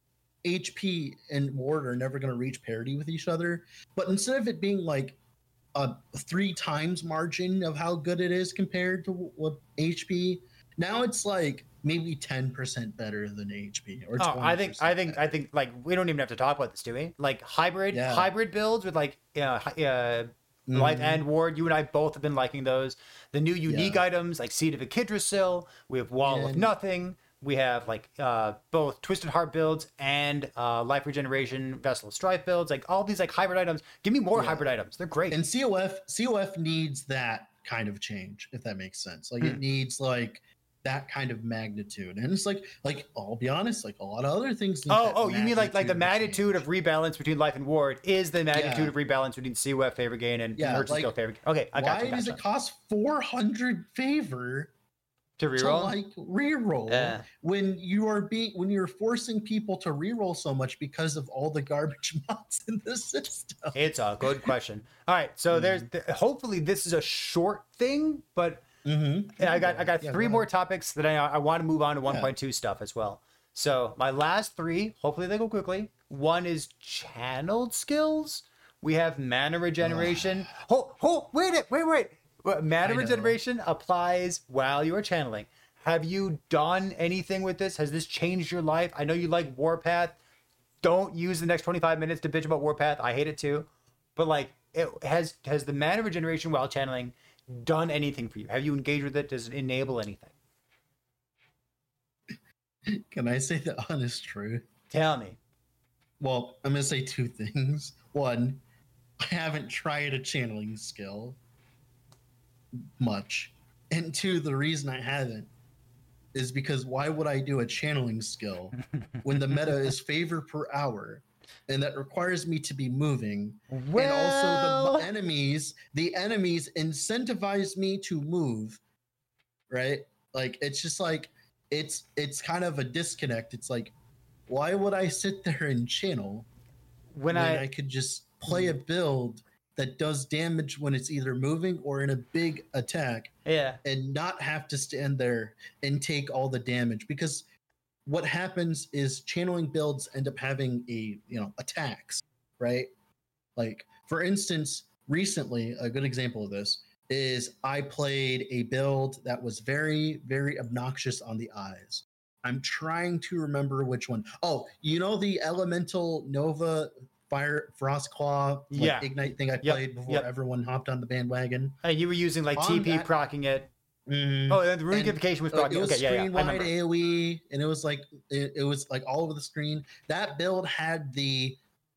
H P and Ward are never gonna reach parity with each other. But instead of it being like a three times margin of how good it is compared to what H P, now it's like maybe ten percent better than H P. Or Oh, I think I twenty percent think better. I think like we don't even have to talk about this, do we? Like hybrid Yeah. hybrid builds with like uh, hi- uh Life Mhm. and Ward, you and I both have been liking those. The new unique Yeah. items like Seed of Ikidrasil, we have Wall of And- Nothing, we have like uh, both Twisted Heart builds and uh, Life Regeneration, Vessel of Strife builds, like all these like hybrid items. Give me more Yeah. hybrid items. They're great. And C O F C O F needs that kind of change, if that makes sense. Like it Hmm. needs like that kind of magnitude. And it's like like I'll be honest, like a lot of other things need Oh, that oh, you mean like like the magnitude change. of rebalance between Life and Ward is the magnitude Yeah. of rebalance between C O F favor gain and Yeah, Merchant like, Skill favor gain. Okay, I got Why you. does Gotcha. it cost four hundred favor To to reroll? like reroll Yeah. when you are being when you're forcing people to reroll so much because of all the garbage mods in the system? It's a good question. All right, so Mm-hmm. there's th- hopefully this is a short thing, but Mm-hmm. and I got I got Yeah, three go more ahead. topics that I I want to move on to one point two stuff as well. So my last three, hopefully they go quickly. One is channeled skills. We have mana regeneration. oh, oh, wait it, wait, wait. What- Mana I know. regeneration applies while you are channeling. Have you done anything with this? Has this changed your life? I know you like Warpath. Don't use the next twenty-five minutes to bitch about Warpath. I hate it too. But like, it has has the mana regeneration while channeling done anything for you? Have you engaged with it? Does it enable anything? Can I say the honest truth? Tell me. well, I'm gonna say two things. One, I haven't tried a channeling skill much, and two, the reason I haven't is because why would I do a channeling skill when the meta is favor per hour, and that requires me to be moving, Well, and also the enemies, the enemies incentivize me to move, right? Like it's just like it's it's kind of a disconnect. It's like, why would I sit there and channel when when I, I could just play a build that does damage when it's either moving or in a big attack yeah, and not have to stand there and take all the damage? Because what happens is channeling builds end up having a, you know, attacks, right? Like for instance, recently a good example of this is I played a build that was very, very obnoxious on the eyes. I'm trying to remember which one. Oh, you know the elemental Nova Fire Frostclaw like Yeah. ignite thing I Yep, played before yep. everyone hopped on the bandwagon. and you were using like On T P that- procking it. Mm, Oh, and the and, reunification was uh, procking. it was Okay, yeah, yeah, screen I wide remember. AoE, and it was like it, it was like all over the screen. That build had the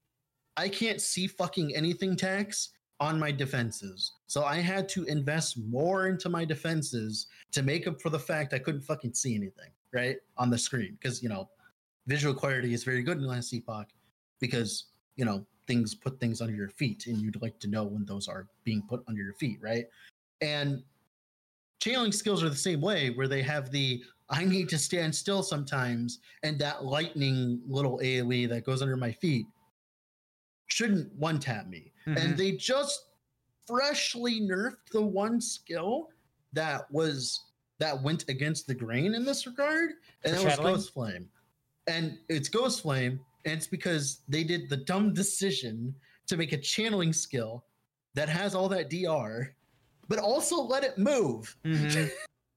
I can't see fucking anything tax on my defenses. So I had to invest more into my defenses to make up for the fact I couldn't fucking see anything, right? On the screen. Because, you know, visual clarity is very good in Last Epoch because, you know, things put things under your feet and you'd like to know when those are being put under your feet, right? And channeling skills are the same way, where they have the I need to stand still sometimes and that lightning little AoE that goes under my feet shouldn't one tap me. Mhm. And they just freshly nerfed the one skill that was that went against the grain in this regard, and For that was channeling? Ghost Flame. And it's Ghost Flame, and it's because they did the dumb decision to make a channeling skill that has all that D R, but also let it move. Mhm.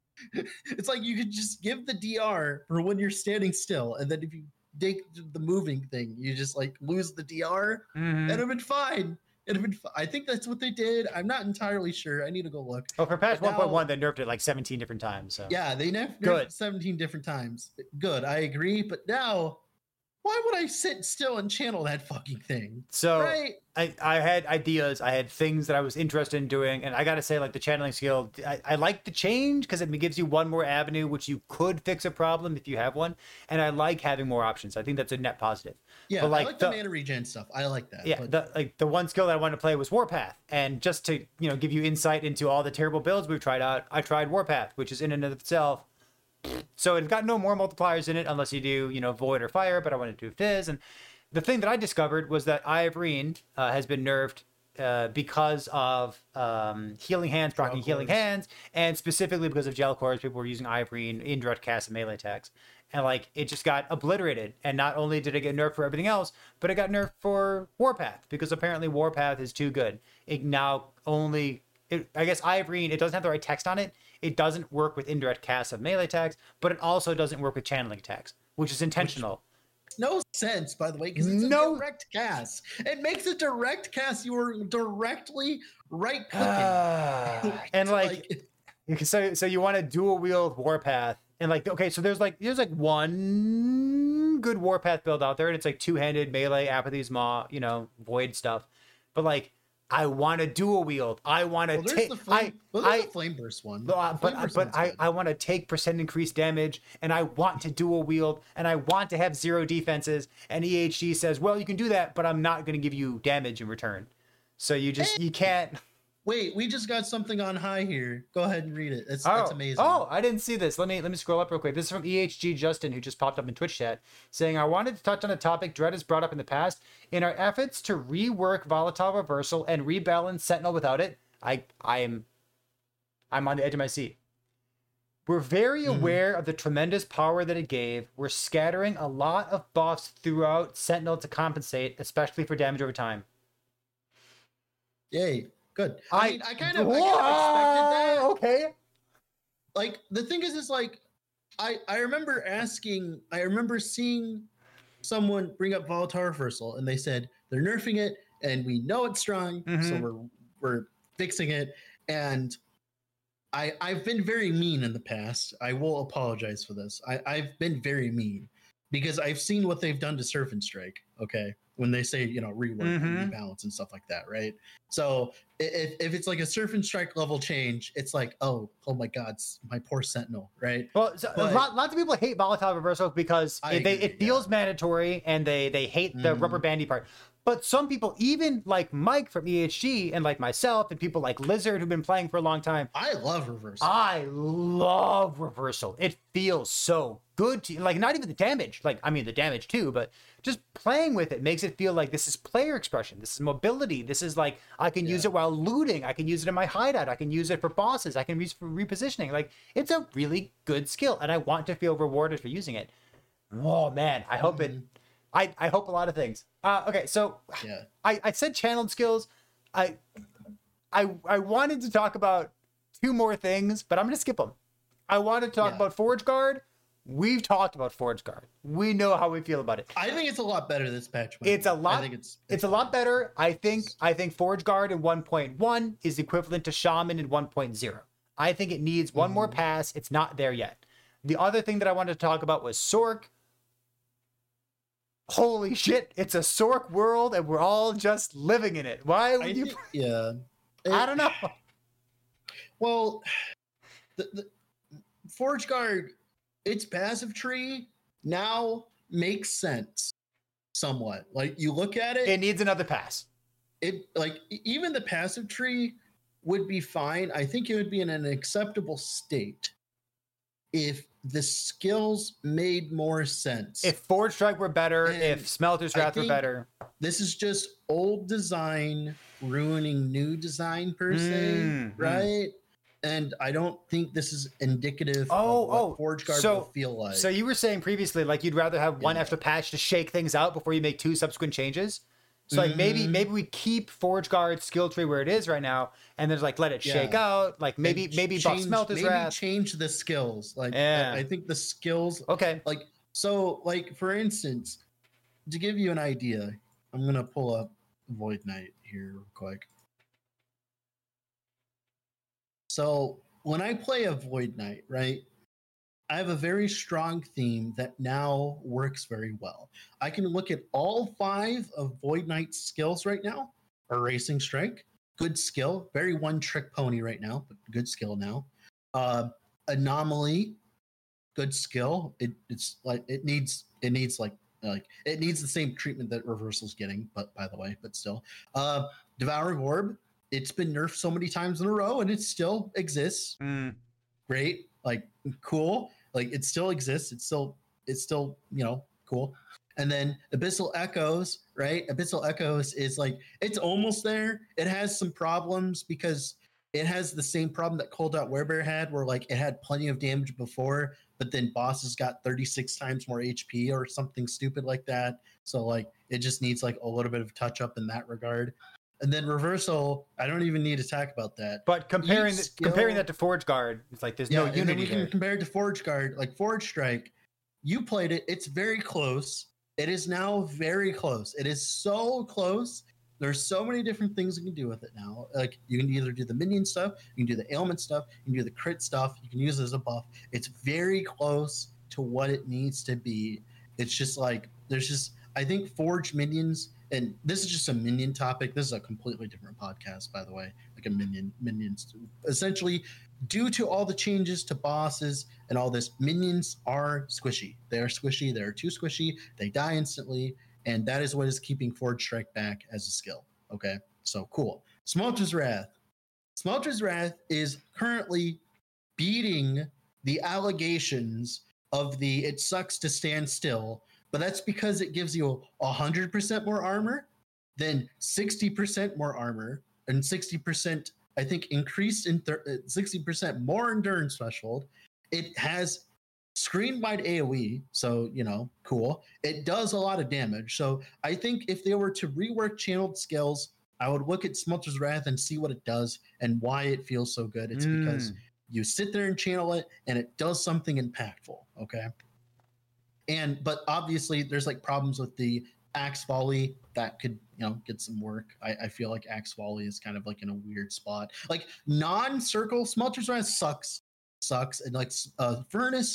It's like you could just give the D R for when you're standing still, and then if you take the moving thing, you just like lose the D R. Mhm. It'd have been fine. It'd have been. Fi- I think that's what they did. I'm not entirely sure. I need to go look. Oh, for patch But one point one, now- they nerfed it like seventeen different times. So Yeah, they nerfed Good. it seventeen different times. Good, I agree. But now, why would I sit still and channel that fucking thing? So Right? I, I had ideas, I had things that I was interested in doing, and I gotta say, like the channeling skill, I, I like the change because it gives you one more avenue which you could fix a problem if you have one, and I like having more options. I think that's a net positive. Yeah, But, like, I like the, the- mana regen stuff. I like that. Yeah, but the like the one skill that I wanted to play was Warpath, and just to you know give you insight into all the terrible builds we've tried out, I tried Warpath, which is in and of itself. So it's got no more multipliers in it unless you do you know Void or Fire, but I wanted to do Fizz. And the thing that I discovered was that Eye of Reen uh, has been nerfed uh, because of um, Healing Hands, proccing Healing Cores. Hands, and specifically because of Gel Cores. People were using Eye of Reen in direct cast and melee attacks. And like it just got obliterated. And not only did it get nerfed for everything else, but it got nerfed for Warpath because apparently Warpath is too good. It now only, it, I guess Eye of Reen, it doesn't have the right text on it. It doesn't work with indirect casts of melee attacks, but it also doesn't work with channeling attacks, which is intentional. no sense, by the way, because it's No- a direct cast. It makes a direct cast. You are directly right clicking. and like, so so you want to dual wield Warpath, and like okay, so there's like there's like one good Warpath build out there, and it's like two handed melee, Apathy's Maw, you know, Void stuff. But like, I want to dual wield. I want to well, there's take. the flame, I well, there's I the flame burst one. but uh, The but, flame burst but one's I, good. I want to take percent increased damage, and I want to dual wield, and I want to have zero defenses. And E H G says, well, you can do that, but I'm not going to give you damage in return. So you just you can't. Wait, we just got something on high here. Go ahead and read it. It's, Oh, it's amazing. oh, I didn't see this. Let me let me scroll up real quick. This is from E H G Justin, who just popped up in Twitch chat, saying, I wanted to touch on a topic Dread has brought up in the past. In our efforts to rework Volatile Reversal and rebalance Sentinel without it, I I am I'm on the edge of my seat. We're very Mhm. aware of the tremendous power that it gave. We're scattering a lot of buffs throughout Sentinel to compensate, especially for damage over time. Yay. Good. I, I, mean, I kind of, I kind of expected that. Okay. Like, the thing is, is like, I, I remember asking, I remember seeing someone bring up Volatile Reversal, and they said they're nerfing it, and we know it's strong, so Mhm. we're we're fixing it. And I I've been very mean in the past. I will apologize for this. I I've been very mean because I've seen what they've done to Surf and Strike. Okay, when they say you know rework Mhm. and rebalance and stuff like that, right? So i- if if it's like a Surf and Strike level change, it's like oh oh my god, s- my poor Sentinel, right? Well, so, But- lot, lots of people hate volatile reversals because I it, they, agree, it feels yeah. mandatory and they they hate the Mhm. rubber bandy part. But some people, even like Mike from E H G and like myself and people like Lizard who've been playing for a long time, I love reversal. I love reversal. It feels so good to like not even the damage, like I mean the damage too, but just playing with it makes it feel like this is player expression. This is mobility. This is like I can use Yeah. it while looting. I can use it in my hideout. I can use it for bosses. I can use it for repositioning. Like it's a really good skill, and I want to feel rewarded for using it. Oh man, I hope it. Mhm. I I hope a lot of things. Uh, okay, so Yeah. I, I said channeled skills. I I I wanted to talk about two more things, but I'm gonna skip them. I wanted to talk Yeah. about Forge Guard. We've talked about Forge Guard. We know how we feel about it. I think it's a lot better this patch. by It's the a way. lot. I think it's It's a lot better. I think. I think Forge Guard in one point one is equivalent to Shaman in one point oh. I think it needs one more Mhm. pass. It's not there yet. The other thing that I wanted to talk about was Sork. Holy shit! It's a Sork world, and we're all just living in it. Why would I you? think, yeah. I don't know. Well, the, the Forge Guard, its passive tree now makes sense somewhat. Like you look at it, It needs another pass. it like e- even the passive tree would be fine. I think it would be in an acceptable state if the skills made more sense. If Forge Strike were better, And if Smelter's I Wrath were think- better. This is just old design ruining new design per se, Mm, mm. right? And I don't think this is indicative Oh, of what oh, Forge Guard so- will feel like. So you were saying previously, like you'd rather have one Yeah. extra patch to shake things out before you make two subsequent changes. So like maybe Mhm. maybe we keep Forge Guard's skill tree where it is right now, and then like let it shake Yeah. out. Like maybe And maybe buff change, Smelter's maybe Wrath. change the skills. Like Yeah. I, I think the skills, Okay. like so, like for instance, to give you an idea, I'm gonna pull up Void Knight here real quick. So when I play a Void Knight, right, I have a very strong theme that now works very well. I can look at all five of Void Knight's skills right now. Erasing Strike, good skill, very one trick pony right now, but good skill now. Uh, Anomaly, good skill. It, it's like it needs it needs like like it needs the same treatment that Reversal's getting, but by the way, but still. Uh, Devouring Orb, it's been nerfed so many times in a row, and it still exists. Mm. Great, like cool, like it still exists. It's still it's still you know cool. And then Abyssal Echoes, right? Abyssal Echoes is like it's almost there. It has some problems because it has the same problem that Cold Out Werebear had, where like it had plenty of damage before, but then bosses got thirty-six times more H P or something stupid like that. So like it just needs like a little bit of touch up in that regard. And then Reversal, I don't even need to talk about that. But comparing Each th- skill- comparing that to Forge Guard, it's like there's Yeah, no and then unity we can there. compare it to Forge Guard, like Forge Strike. You played it; it's very close. It is now very close. It is so close. There's so many different things you can do with it now. Like you can either do the minion stuff, you can do the ailment stuff, you can do the crit stuff. You can use it as a buff. It's very close to what it needs to be. It's just like there's just I think Forge minions, and this is just a minion topic. This is a completely different podcast, by the way. Like a minion minions. Essentially, due to all the changes to bosses and all this, minions are squishy. They are squishy. They are too squishy. They die instantly, and that is what is keeping Forge Strike back as a skill. Okay, so cool. Smelter's Wrath. Smelter's Wrath is currently beating the allegations of the "it sucks to stand still," but that's because it gives you one hundred percent more armor, then sixty percent more armor, and sixty percent, I think, increased in thir- uh, sixty percent more endurance threshold. It has screen wide AoE, so, you know, cool. It does a lot of damage. So I think if they were to rework channeled skills, I would look at Smelter's Wrath and see what it does and why it feels so good. It's because Mm. you sit there and channel it and it does something impactful. Okay. And, but obviously there's like problems with the Axe Volley that could, you know, get some work. I, I feel like Axe Volley is kind of like in a weird spot. Like non circle Smelter's Wrath sucks, sucks. And like uh, Furnace,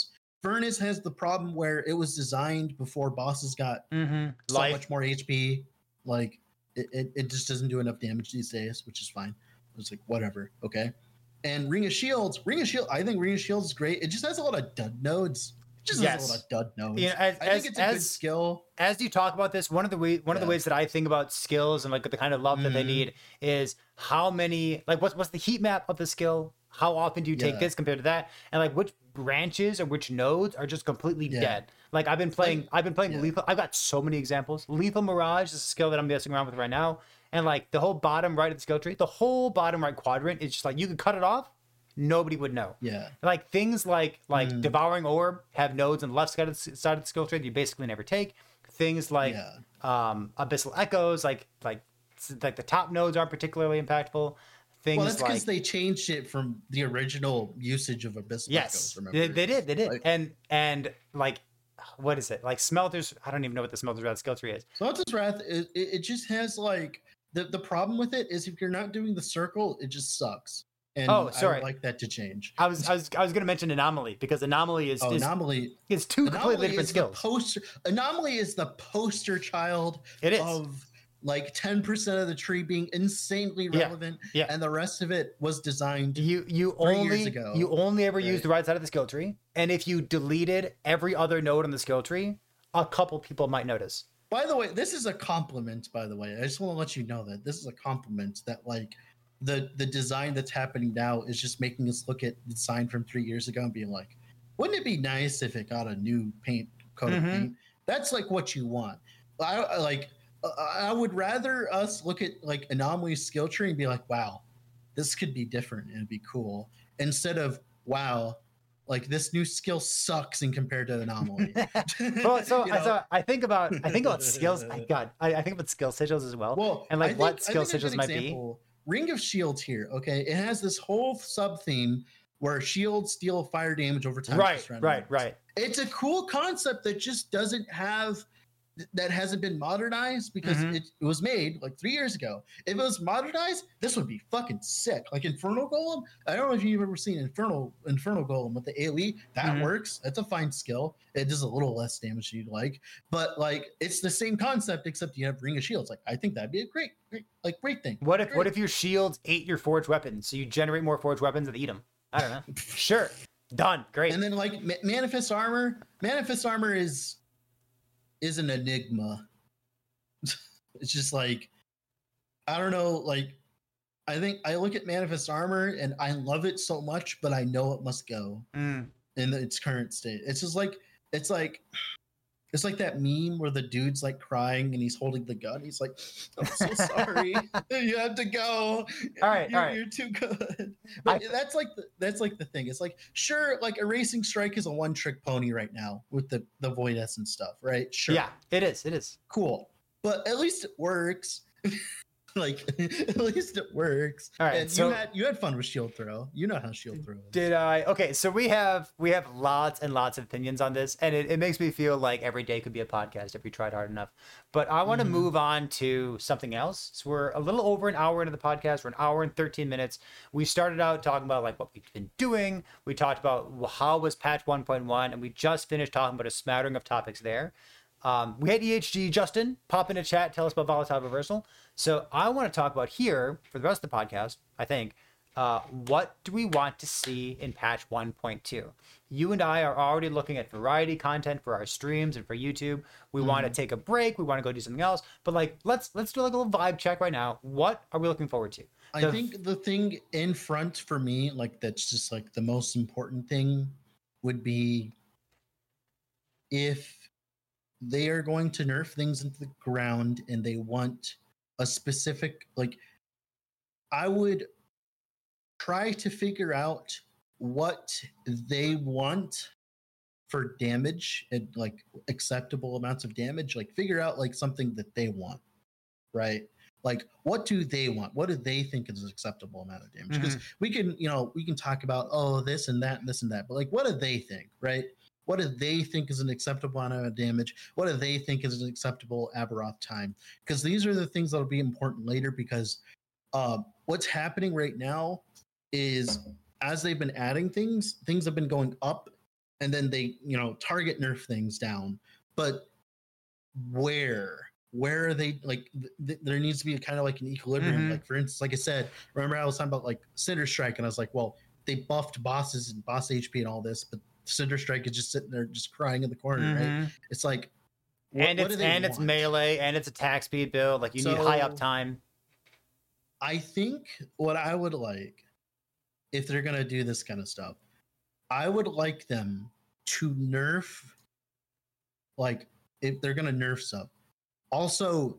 Furnace has the problem where it was designed before bosses got Mm-hmm. so Life. much more H P. Like it, it, it just doesn't do enough damage these days, which is fine. It's like whatever, okay. And Ring of Shields, Ring of Shield, I think Ring of Shields is great. It just has a lot of dud nodes. It just Yes. has a lot of dud nodes. You know, as, I as, think it's a as, good skill. As you talk about this, one of the way, one Yeah. of the ways that I think about skills and like the kind of love that they Mhm. need is how many, like what's what's the heat map of the skill? How often do you take Yeah. this compared to that? And like which branches or which nodes are just completely Yeah. dead? Like I've been playing, Like, I've been playing yeah. lethal. I've got so many examples. Lethal Mirage is a skill that I'm messing around with right now, and like the whole bottom right of the skill tree, the whole bottom right quadrant is just like you could cut it off, nobody would know. Yeah. Like things like like Mm. Devouring Orb have nodes on the left side of the, side of the skill tree that you basically never take. Things like Yeah. um, Abyssal Echoes, like like like the top nodes aren't particularly impactful. Things Well, that's because like they changed it from the original usage of Abyssal yes, Echoes, remember? they, they did, they did, Like- and and like what is it like Smelters? I don't even know what the Smelters Wrath skill tree is. Smelter's Wrath, it, it it just has like the, the problem with it is if you're not doing the circle, it just sucks. And Oh, I sorry. would like that to change. I was I was I was gonna mention Anomaly because Anomaly is Oh, is, Anomaly. is two completely Anomaly different is skills. The poster, Anomaly is the poster child It is. of like ten percent of the tree being insanely Yeah, relevant, yeah. and the rest of it was designed. You you three only years ago, you only ever right? use the right side of the skill tree, and if you deleted every other node on the skill tree, a couple people might notice. By the way, this is a compliment. By the way, I just want to let you know that this is a compliment. That like the the design that's happening now is just making us look at the design from three years ago and being like, wouldn't it be nice if it got a new paint coat Mhm. of paint? That's like what you want. I, I like. I I would rather us look at like Anomaly's skill tree and be like, wow, this could be different and it'd be cool, instead of wow, like this new skill sucks in compared to Anomaly. Well, so, You I know? so I think about I think about skills. I God, I, I think about skill sigils as well. Well, and like I think, what I skill think a sigils good might example, Ring of Shields here, okay? It has this whole sub theme where shields deal fire damage over be time. to right, surrounding right, enemies. right. It's a cool concept that just doesn't have that hasn't been modernized because Mhm. it, it was made like three years ago. If it was modernized, this would be fucking sick. Like Infernal Golem. I don't know if you've ever seen Infernal Infernal Golem with the AoE. That Mhm. works. That's a fine skill. It does a little less damage than you'd like, but like it's the same concept except you have Ring of Shields. Like I think that'd be a great, great like great thing. What if what Great. if your shields ate your forged weapons, so you generate more forged weapons and eat them? I don't know. Sure, done. Great. And then like Ma- Manifest Armor. Manifest Armor is is an enigma. It's just like I don't know, like I think I look at Manifest Armor and I love it so much, but I know it must go Mm. in its current state. It's just like it's like it's like that meme where the dude's like crying and he's holding the gun. He's like, "I'm so sorry, you have to go. All right, you're, all right. you're too good." But I- that's like the, that's like the thing. It's like sure, like Erasing Strike is a one trick pony right now with the the Void Essence stuff, right? Sure, Yeah, it is. It is. cool, but at least it works. Like at least it works. All right, and so- you had you had fun with Shield Throw. You know how Shield Throw is. Did I? Okay, so we have we have lots and lots of opinions on this, and it, it makes me feel like every day could be a podcast if we tried hard enough. But I want to Mhm. move on to something else. So we're a little over an hour into the podcast. We're an hour and thirteen minutes. We started out talking about like what we've been doing. We talked about how was patch one point one, and we just finished talking about a smattering of topics there. Um, we had E H G Justin pop in a chat, tell us about volatile reversal. So I want to talk about here for the rest of the podcast, I think, uh, what do we want to see in patch one point two? You and I are already looking at variety content for our streams and for YouTube. We want to take a break. We want to go do something else. But like, let's let's do like a little vibe check right now. What are we looking forward to? I The- think the thing in front for me, like that's just like the most important thing, would be if they are going to nerf things into the ground and they want a specific, like, I would try to figure out what they want for damage and like acceptable amounts of damage. Like, figure out like something that they want, right? Like, what do they want? What do they think is an acceptable amount of damage? Because we can, you know, we can talk about, oh, this and that and this and that, but like, what do they think, right? What do they think is an acceptable amount of damage? What do they think is an acceptable Aberoth time? Because these are the things that'll be important later. Because uh, what's happening right now is as they've been adding things, things have been going up and then they, you know, target nerf things down. But where? Where are they? Like, th- there needs to be kind of like an equilibrium. Mhm. Like, for instance, like I said, remember I was talking about like Cinder Strike, and I was like, well, they buffed bosses and boss H P and all this, but Cinder Strike is just sitting there, just crying in the corner, right? Mhm. It's like, wh- and what it's do they and it's want? melee and it's attack speed build. Like you need high So- uptime. I think what I would like, if they're gonna do this kind of stuff, I would like them to nerf, like if they're gonna nerf stuff. Also,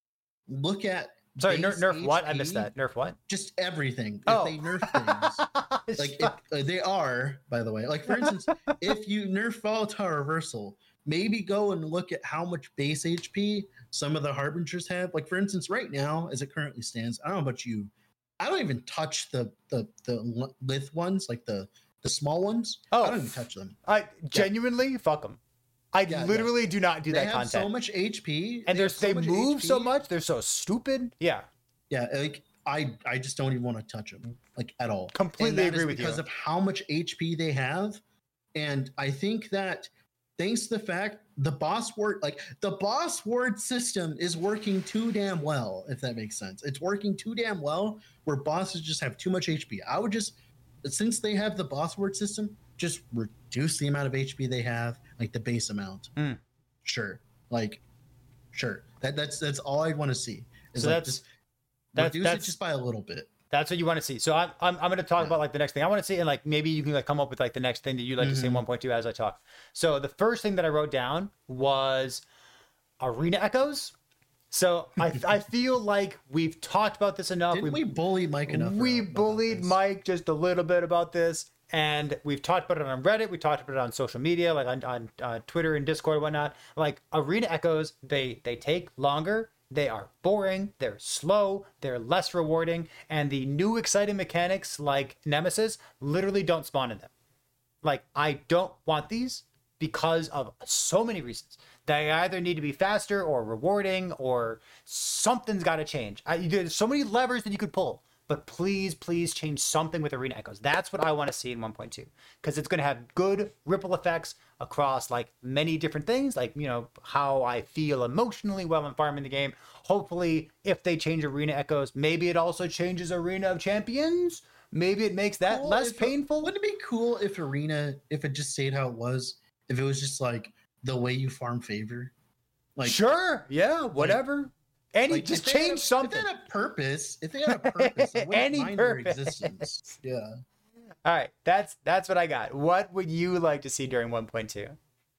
look at Sorry, nerf, base nerf what? I H P, missed that. Nerf what? Just everything. If Oh. they nerf things, like if, uh, they are, by the way. Like for instance, if you nerf volatile reversal, maybe go and look at how much base H P some of the harbingers have. Like for instance, right now, as it currently stands, I don't know about you, I don't even touch the the the lith ones, like the the small ones. Oh, I don't even touch them. I genuinely fuck them. I Yeah, literally do not do They that have content. so much H P, and they, there's have so they much move H P. so much. They're so stupid. Yeah, Yeah, like I I just don't even want to touch them like at all. completely And that agree is with because you. of how much H P they have, and I think that thanks to the fact the boss ward, like the boss ward system, is working too damn well. If that makes sense, it's working too damn well. Where bosses just have too much H P. I would just, since they have the boss ward system, just reduce the amount of H P they have, like the base amount. Mm. Sure, like sure. That that's that's all I want to see. Is So like that's- just that's- reduce that's- it just by a little bit. That's what you want to see. So I'm I'm, I'm going to talk Yeah. about like the next thing I want to see, and like maybe you can like come up with like the next thing that you'd like to see in Mhm. one point two as I talk. So the first thing that I wrote down was arena echoes. So I I feel like we've talked about this enough. Didn't we, bully Mike enough? We about bullied this? Mike just a little bit about this, and we've talked about it on Reddit. We talked about it on social media, like on, on uh, Twitter and Discord and whatnot. Like arena echoes, they they take longer. They are boring. They're slow. They're less rewarding, and the new exciting mechanics like Nemesis literally don't spawn in them. Like I don't want these because of so many reasons. They either need to be faster or rewarding, or something's got to change. I, there's so many levers that you could pull, but please, please change something with Arena Echoes. That's what I want to see in one point two, because it's going to have good ripple effects across like many different things, like, you know, how I feel emotionally while I'm farming the game. Hopefully, if they change Arena Echoes, maybe it also changes Arena of Champions. Maybe it makes that Cool less if- painful. Wouldn't it be cool if Arena, if it just stayed how it was, if it was just like the way you farm favor? Like Sure, yeah, whatever. Any like, just if they had change a- something. If they had a purpose, if they had a purpose, I wouldn't Any mind their purpose. existence. Yeah. All right, that's that's what I got. What would you like to see during one point two?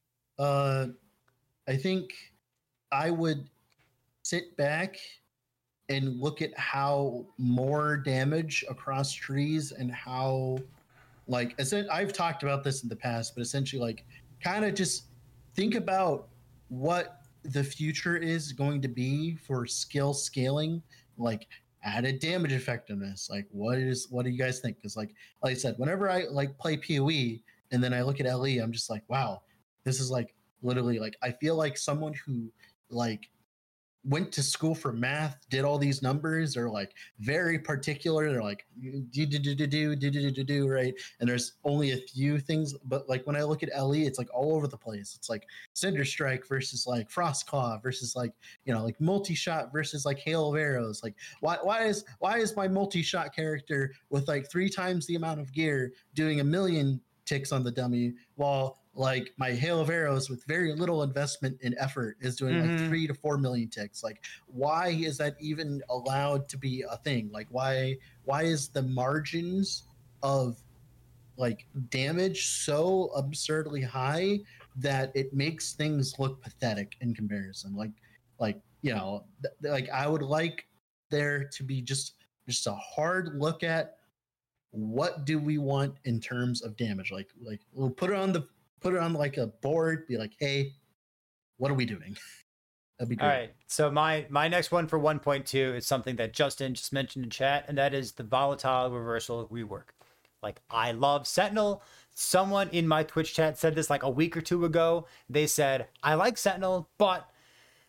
Uh, I think I would sit back and look at how more damage across trees and how, like, I said, I've talked about this in the past, but essentially, like, kind of just think about what the future is going to be for skill scaling, like added damage effectiveness. Like, what is what do you guys think? Because, like, like I said, whenever I like play P O E and then I look at L E, I'm just like, wow, this is like literally like I feel like someone who like went to school for math, did all these numbers, are like very particular. They're like do do do do do do do do do right. And there's only a few things, but like when I look at L E, it's like all over the place. It's like Cinder Strike versus like Frostclaw versus like, you know, like multi-shot versus like Hail of Arrows. Like why why is why is my multi-shot character with like three times the amount of gear doing a million ticks on the dummy, while like my Hail of Arrows with very little investment and effort is doing Mhm. like three to four million ticks? Like, why is that even allowed to be a thing? Like, why why is the margins of like damage so absurdly high that it makes things look pathetic in comparison? Like, like you know, th- like I would like there to be just just a hard look at what do we want in terms of damage. Like, like we'll put it on the put it on like a board, be like, hey, what are we doing? That'd be great. All right. So my my next one for one point two is something that Justin just mentioned in chat, and that is the volatile reversal rework. Like, I love Sentinel. Someone in my Twitch chat said this like a week or two ago. They said, I like Sentinel, but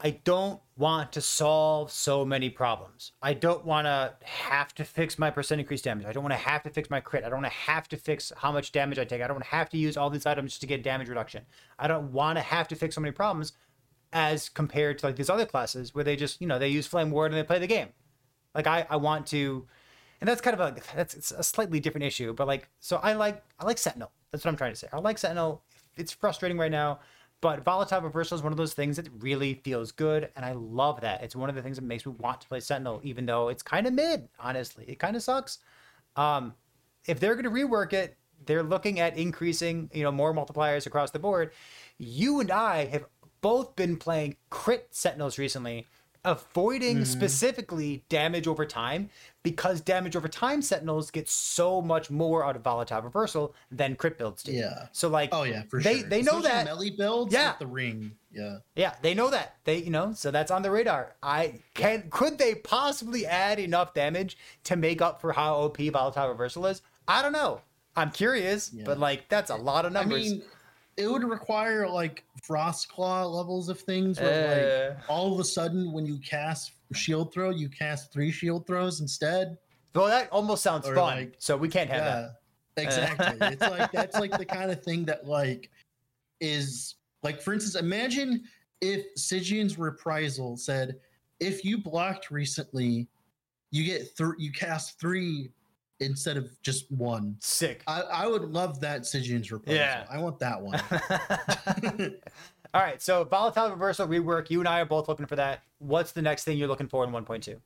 I don't want to solve so many problems. I don't want to have to fix my percent increased damage. I don't want to have to fix my crit. I don't want to have to fix how much damage I take. I don't want to have to use all these items to get damage reduction. I don't want to have to fix so many problems as compared to like these other classes where they just, you know, they use Flame Ward and they play the game. Like I, I want to, and that's kind of a, that's it's a slightly different issue, but like, so I like, I like Sentinel. That's what I'm trying to say. I like Sentinel. It's frustrating right now. But Volatile Reversal is one of those things that really feels good, and I love that. It's one of the things that makes me want to play Sentinel, even though it's kind of mid, honestly. It kind of sucks. Um, if they're going to rework it, they're looking at increasing, you know, more multipliers across the board. You and I have both been playing crit Sentinels recently, avoiding mm-hmm. specifically damage over time, because damage over time Sentinels get so much more out of Volatile Reversal than crit builds do. Yeah. So like, oh yeah, for they sure. they know Especially that melee builds. Yeah. With the ring. Yeah. Yeah, they know that. They you know so that's on the radar. I can could they possibly add enough damage to make up for how O P Volatile Reversal is? I don't know. I'm curious, yeah. but like that's a lot of numbers. I mean, it would require like Frostclaw levels of things where uh, like all of a sudden when you cast shield throw, you cast three shield throws instead. Well, that almost sounds or fun. Like, so we can't have yeah, that. Exactly. It's like that's like the kind of thing that like is like, for instance, imagine if Stygian's Reprisal said, if you blocked recently, you get th- you cast three instead of just one. Sick. I, I would love that Stygian's Reprisal. Yeah. I want that one. All right, so Volatile Reversal rework, you and I are both looking for that. What's the next thing you're looking for in one point two?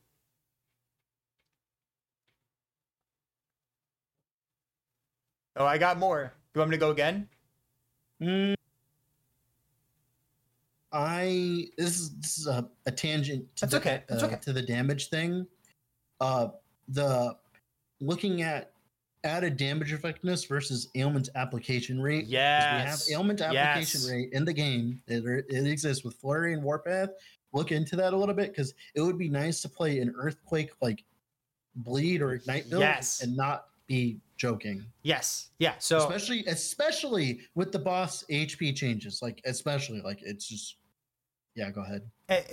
Oh, I got more. Do you want me to go again? Mm, I this is this is a, a tangent to That's the, okay. That's uh, okay. to the damage thing. Uh the looking at added damage effectiveness versus ailment application rate. Yes. We have ailment application yes. rate in the game. It, it exists with Flurry and Warpath. Look into that a little bit, because it would be nice to play an Earthquake like bleed or ignite build yes. and not be joking. Yes. Yeah. So especially especially with the boss H P changes, like especially like it's just yeah, go ahead.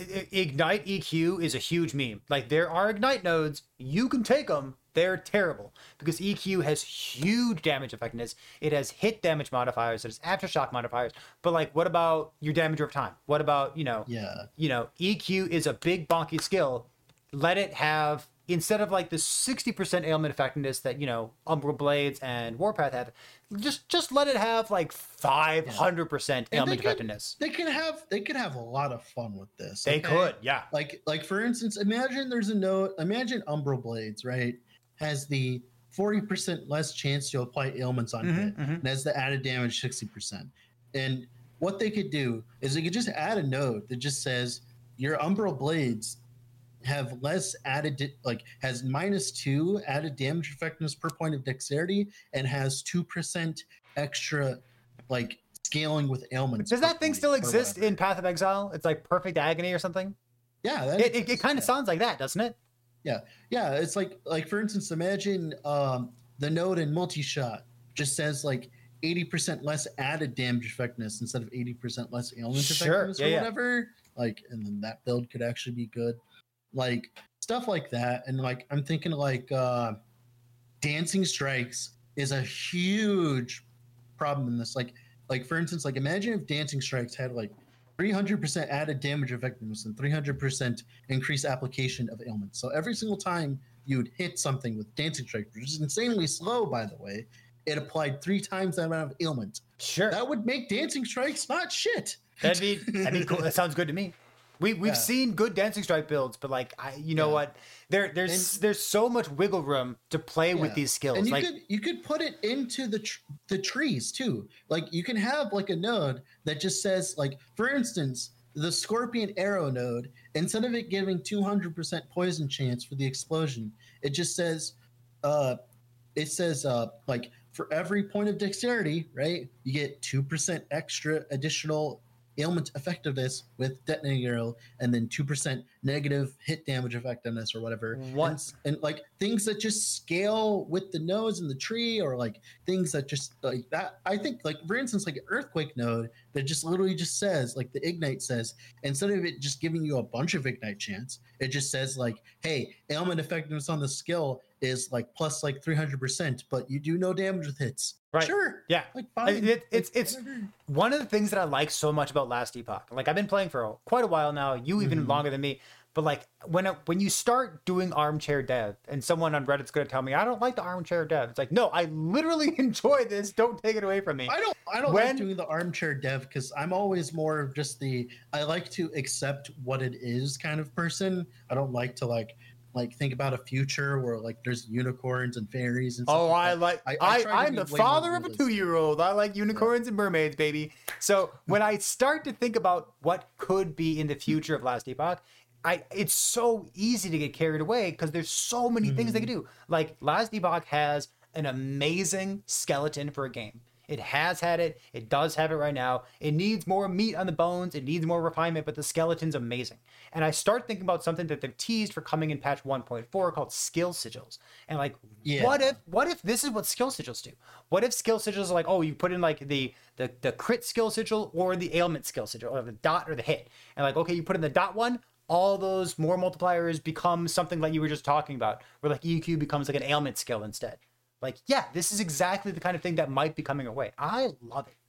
Ignite E Q is a huge meme. Like there are ignite nodes, you can take them. They're terrible because E Q has huge damage effectiveness. It has hit damage modifiers. It has aftershock modifiers. But like, what about your damage over time? What about, you know, yeah, you know, E Q is a big bonky skill. Let it have, instead of like the sixty percent ailment effectiveness that, you know, Umbral Blades and Warpath have, just just let it have like five hundred percent yeah. ailment they effectiveness. Could, they could have they could have a lot of fun with this. They okay? could, yeah. Like like for instance, imagine there's a note. Imagine Umbral Blades, right? Has the forty percent less chance to apply ailments on mm-hmm, hit, mm-hmm. and has the added damage sixty percent. And what they could do is they could just add a note that just says your Umbral Blades have less added, like has minus two added damage effectiveness per point of dexterity, and has two percent extra like scaling with ailments. Does that thing still exist in Path of Exile? It's like Perfect Agony or something? Yeah. That it it, it kind of yeah. sounds like that, doesn't it? Yeah. Yeah. It's like, like for instance, imagine um, the node in Multi-Shot just says like eighty percent less added damage effectiveness instead of eighty percent less ailment sure. effectiveness yeah, or yeah. whatever. Like, and then that build could actually be good. Like stuff like that. And like, I'm thinking like uh, Dancing Strikes is a huge problem in this. Like, like for instance, like imagine if Dancing Strikes had like three hundred percent added damage effectiveness and three hundred percent increased application of ailments. So every single time you would hit something with Dancing Strikes, which is insanely slow, by the way, it applied three times that amount of ailment. Sure. That would make Dancing Strikes not shit. That'd be, that'd be cool. That sounds good to me. We we've yeah. seen good Dancing Strike builds, but like I, you know yeah. what? There there's and, there's so much wiggle room to play yeah. with these skills. And you like could you could put it into the tr- the trees too. Like you can have like a node that just says like, for instance, the Scorpion Arrow node, instead of it giving two hundred percent poison chance for the explosion, it just says, uh, it says uh like for every point of dexterity, right, you get two percent extra additional ailment effectiveness with detonating arrow, and then two percent negative hit damage effectiveness or whatever. What? And, and like things that just scale with the nodes in the tree, or like things that just like that. I think like for instance, like an Earthquake node that just literally just says, like the Ignite says, instead of it just giving you a bunch of Ignite chance, it just says like, hey, ailment effectiveness on the skill is like plus like three hundred percent, but you do no damage with hits. Right. Sure. Yeah. Like I- fine. it- it's Like, it's whatever. one of the things that I like so much about Last Epoch. Like I've been playing for quite a while now, you even Mhm. longer than me. But like when it, when you start doing armchair dev, and someone on Reddit's going to tell me I don't like the armchair dev, it's like no, I literally enjoy this. Don't take it away from me. I don't I don't When- like doing the armchair dev because I'm always more of just the I like to accept what it is kind of person. I don't like to like like think about a future where like there's unicorns and fairies and stuff Oh, like I that. like I- I I, try to I, am be the way more father of a realistic. two-year-old. I like unicorns and mermaids, baby. So when I start to think about what could be in the future of Last Epoch, I it's so easy to get carried away because there's so many things they can do. Like Last Epoch has an amazing skeleton for a game. It has had it. It does have it right now. It needs more meat on the bones. It needs more refinement, but the skeleton's amazing. And I start thinking about something that they've teased for coming in patch one point four called skill sigils. And like, Yeah. what if what if this is what skill sigils do? What if skill sigils are like, oh, you put in like the the the crit skill sigil or the ailment skill sigil or the dot or the hit, and like, okay, you put in the dot one. All those more multipliers become something like you were just talking about, where like E Q becomes like an ailment skill instead. Like, yeah, this is exactly the kind of thing that might be coming our way. I love it.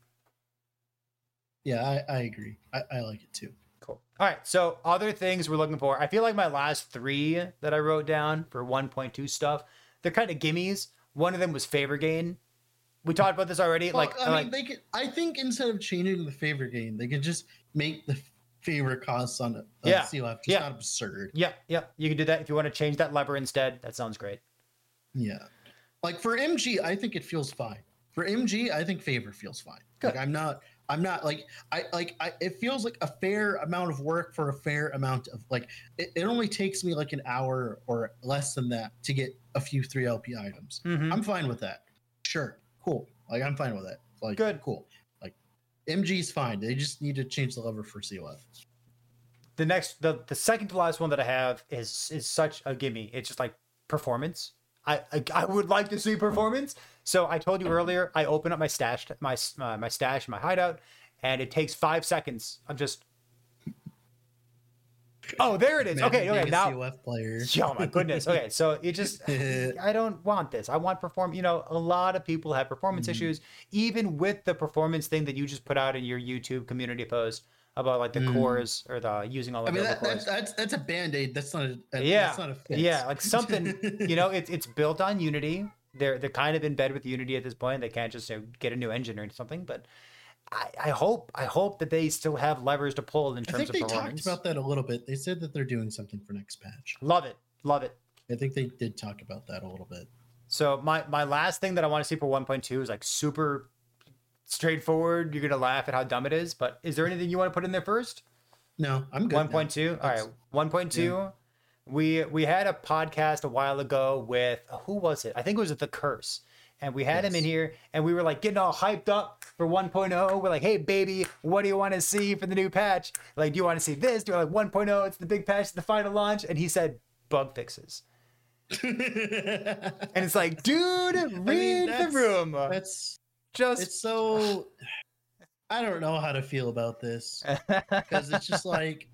Yeah, I, I agree. I, I like it too. Cool. All right. So other things we're looking for. I feel like my last three that I wrote down for one point two stuff, they're kind of gimmies. One of them was favor gain. We talked about this already. Well, like, I mean, like they could. I think instead of changing the favor game, they could just make the favor costs on a Yeah, C L F just yeah. not absurd. yeah, yeah, you can do that if you want to change that lever instead. That sounds great. Yeah, like for M G, I think it feels fine. For M G, I think favor feels fine. Good. Like I'm not. I'm not like I like I. It feels like a fair amount of work for a fair amount of like. It, it only takes me like an hour or less than that to get a few three L P items. Mhm. I'm fine with that. Sure, cool. Like I'm fine with that. Like Good. cool. Like M G's fine. They just need to change the lever for C O F. The next, the the second to last one that I have is is such a gimme. It's just like performance. I, I I would like to see performance. So I told you earlier, I open up my stash, my uh, my stash, my hideout, and it takes five seconds. I'm just, oh, there it is. Imagine Okay, okay, being a now, C O F player. oh my goodness. Okay, so it just, I don't want this. I want perform. You know, a lot of people have performance Mhm. issues, even with the performance thing that you just put out in your YouTube community post about like the Mm. cores or the using all I of mean, the that, cores. that, that's that's a band aid. That's not a that, Yeah, That's not a fix. Yeah, like something, you know, it's it's built on Unity. They're they're kind of in bed with Unity at this point. They can't just you know, get a new engine or something. But I, I hope I hope that they still have levers to pull in I terms think of they talked performance. about that a little bit. They said that they're doing something for next patch. Love it, love it. I think they did talk about that a little bit. So my my last thing that I want to see for one point two is like super straightforward. You're gonna laugh at how dumb it is. But is there anything you want to put in there first? No, I'm good. one point two. All right, That's- one point two. We we had a podcast a while ago with who was it? I think it was The Curse. And we had him in Yes. here and we were like getting all hyped up for one point oh. We're like, hey baby, what do you want to see for the new patch? Like, do you want to see this? Do you like one point oh? It's the big patch, the final launch. And he said bug fixes. And it's like, dude, read the that's- room. That's Just it's so. I don't know how to feel about this because it's just like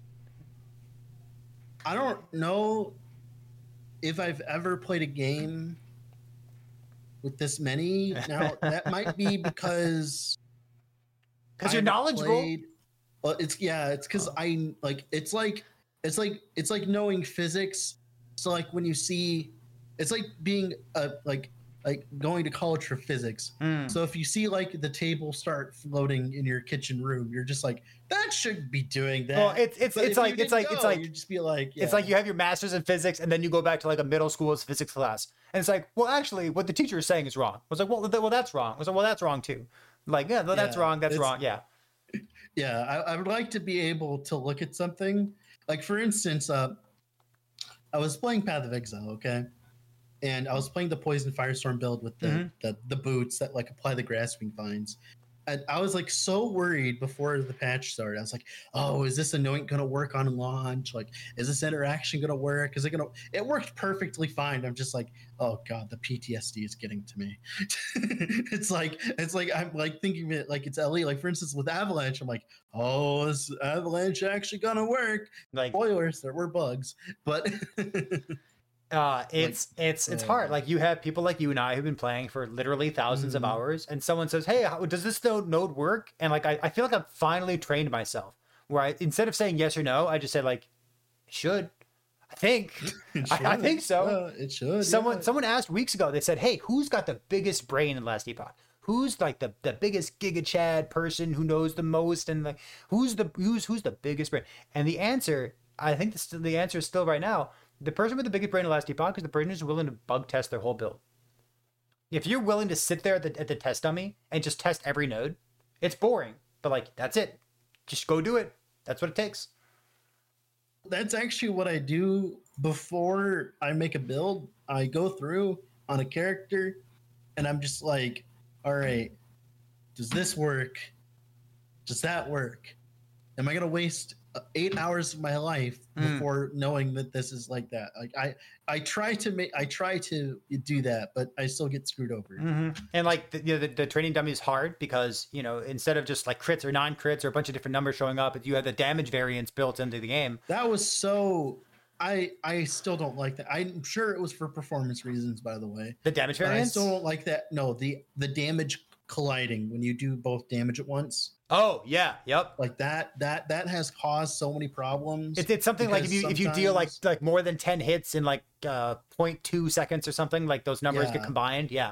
I don't know if I've ever played a game with this many. Now that might be because because I you're haven't knowledgeable. played- Well, it's yeah, it's because I like it's like it's like it's like knowing physics. So like when you see, it's like being a like like going to college for physics. Mm. So if you see like the table start floating in your kitchen room, you're just like that shouldn't be doing that. Well, it's it's But it's if you like it's didn't like it's know, like you just be like It's like you have your master's in physics and then you go back to like a middle school's physics class. And it's like, well, actually, what the teacher is saying is wrong. I was like, well, th- well, that's wrong. I was like, well, that's wrong too. Like, yeah, no, that's Yeah, wrong. That's it's- wrong. Yeah. yeah. I, I would like to be able to look at something like, for instance, uh, I was playing Path of Exile, okay, and I was playing the Poison Firestorm build with the Mhm. the, the boots that like apply the grasping vines, I, I was like so worried before the patch started. I was like, oh, is this anoint gonna work on launch? Like, is this interaction gonna work? Is it gonna it worked perfectly fine. I'm just like, oh god, the P T S D is getting to me. it's like it's like I'm like thinking of it like it's L E. Like for instance, with Avalanche, I'm like, oh, is Avalanche actually gonna work? Like, spoilers, there were bugs, but Uh, it's like, it's it's uh, hard. Like you have people like you and I who've been playing for literally thousands mm-hmm. of hours, and someone says, "Hey, how, does this node node work?" And like I, I feel like I've finally trained myself where I instead of saying yes or no, I just say like, "It should." I think. I, I think so. Uh, it should. Someone yeah. someone asked weeks ago. They said, "Hey, who's got the biggest brain in Last Epoch? Who's like the, the biggest Giga Chad person who knows the most? And like who's the who's who's the biggest brain?" And the answer, I think the, the answer is still right now. The person with the biggest brain in Last Epoch is the person who's willing to bug test their whole build. If you're willing to sit there at the, at the test dummy and just test every node, it's boring. But like, that's it. Just go do it. That's what it takes. That's actually what I do before I make a build. I go through on a character and I'm just like, all right, does this work? Does that work? Am I going to waste eight hours of my life before mm. knowing that this is like that? Like I, I try to make, I try to do that, but I still get screwed over. Mm-hmm. And like the, you know, the, the training dummy is hard because, you know, instead of just like crits or non-crits or a bunch of different numbers showing up, you have the damage variance built into the game. That was so, I, I still don't like that. I'm sure it was for performance reasons, by the way. The damage variance? I still don't like that. No, the, the damage colliding when you do both damage at once. Oh yeah, yep. Like that, that, that has caused so many problems. It's, it's something like if you if you deal like like more than ten hits in like uh zero point two seconds or something, like those numbers yeah. get combined. Yeah.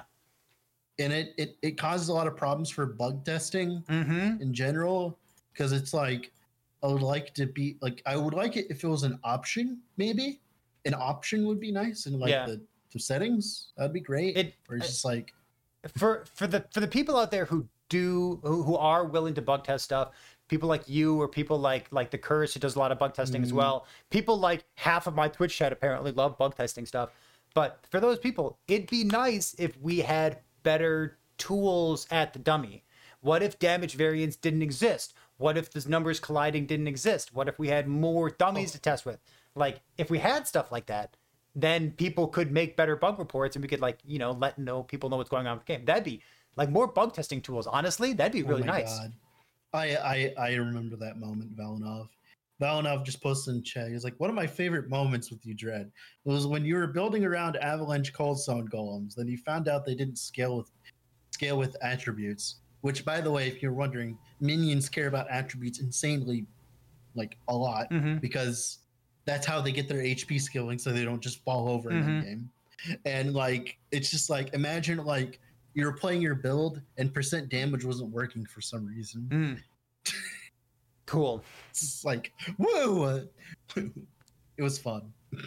And it, it it causes a lot of problems for bug testing mm-hmm. in general, because it's like I would like to be like I would like it if it was an option. Maybe an option would be nice, and like yeah. the, the settings that'd be great. It, or it's just like for for the for the people out there who. do who, who are willing to bug test stuff, people like you or people like like the Curse who does a lot of bug testing mm. as well, people like half of my Twitch chat apparently love bug testing stuff. But for those people, it'd be nice if we had better tools at the dummy. What if damage variance didn't exist? What if this numbers colliding didn't exist? What if we had more dummies oh. to test with? Like if we had stuff like that, then people could make better bug reports and we could like, you know, let know people know what's going on with the game. That'd be like more bug testing tools. Honestly, that'd be really oh nice. God. I, I I remember that moment, Valinov. Valinov just posted in chat. He's like, one of my favorite moments with you, Dread, was when you were building around Avalanche Coldstone golems. Then you found out they didn't scale with scale with attributes. Which, by the way, if you're wondering, minions care about attributes insanely, like a lot, mm-hmm. because that's how they get their H P scaling, so they don't just fall over mm-hmm. in the game. And like, it's just like imagine like. You were playing your build and percent damage wasn't working for some reason. Mm. Cool. It's like, whoa! It was fun.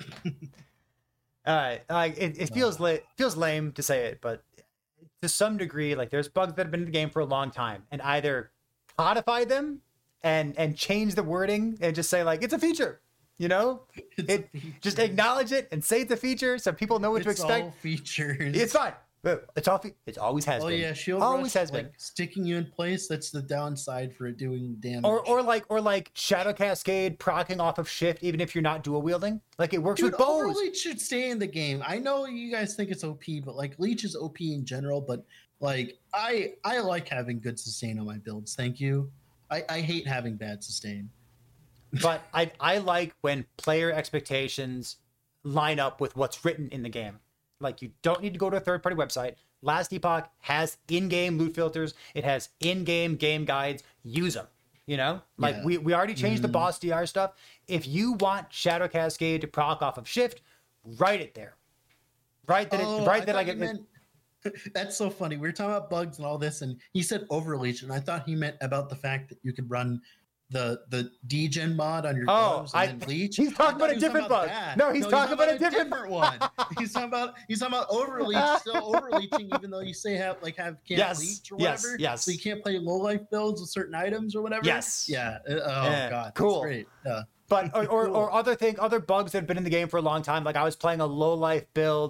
All right, like it, it feels uh, la- feels lame to say it, but to some degree, like there's bugs that have been in the game for a long time, and either codify them and and change the wording and just say like it's a feature. You know, it's it just acknowledge it and say it's a feature so people know what it's to expect. All features. It's fine. It's all. It always has oh, been. Oh yeah, shield always rush, has like, been. Sticking you in place. That's the downside for it doing damage. Or or like or like Shadow Cascade proccing off of shift, even if you're not dual wielding. Like it works Dude, with bows. Overleech should stay in the game. I know you guys think it's O P, but like Leech is O P in general. But like I I like having good sustain on my builds. Thank you. I I hate having bad sustain. But I I like when player expectations line up with what's written in the game. Like you don't need to go to a third-party website. Last Epoch has in-game loot filters. It has in-game game guides. Use them. You know, like yeah. we, we already changed mm-hmm. the boss D R stuff. If you want Shadow Cascade to proc off of shift, write it there. Write that. Oh, it, write I that. I get. Meant... That's so funny. We were talking about bugs and all this, and he said Overleech, and I thought he meant about the fact that you could run the the degen mod on your oh, gloves and I, then Leech. He's talking about a different bug. No, he's, no, talking, he's about, about a different, different one. He's talking about he's talking about Overleech, still Overleeching, even though you say have like have can't yes, leech or whatever. Yes, yes. So you can't play low life builds with certain items or whatever. Yes. Yeah. Uh, oh yeah. god. Cool. That's great. Yeah. But or, or, cool. or other thing, other bugs that have been in the game for a long time. Like I was playing a low life build,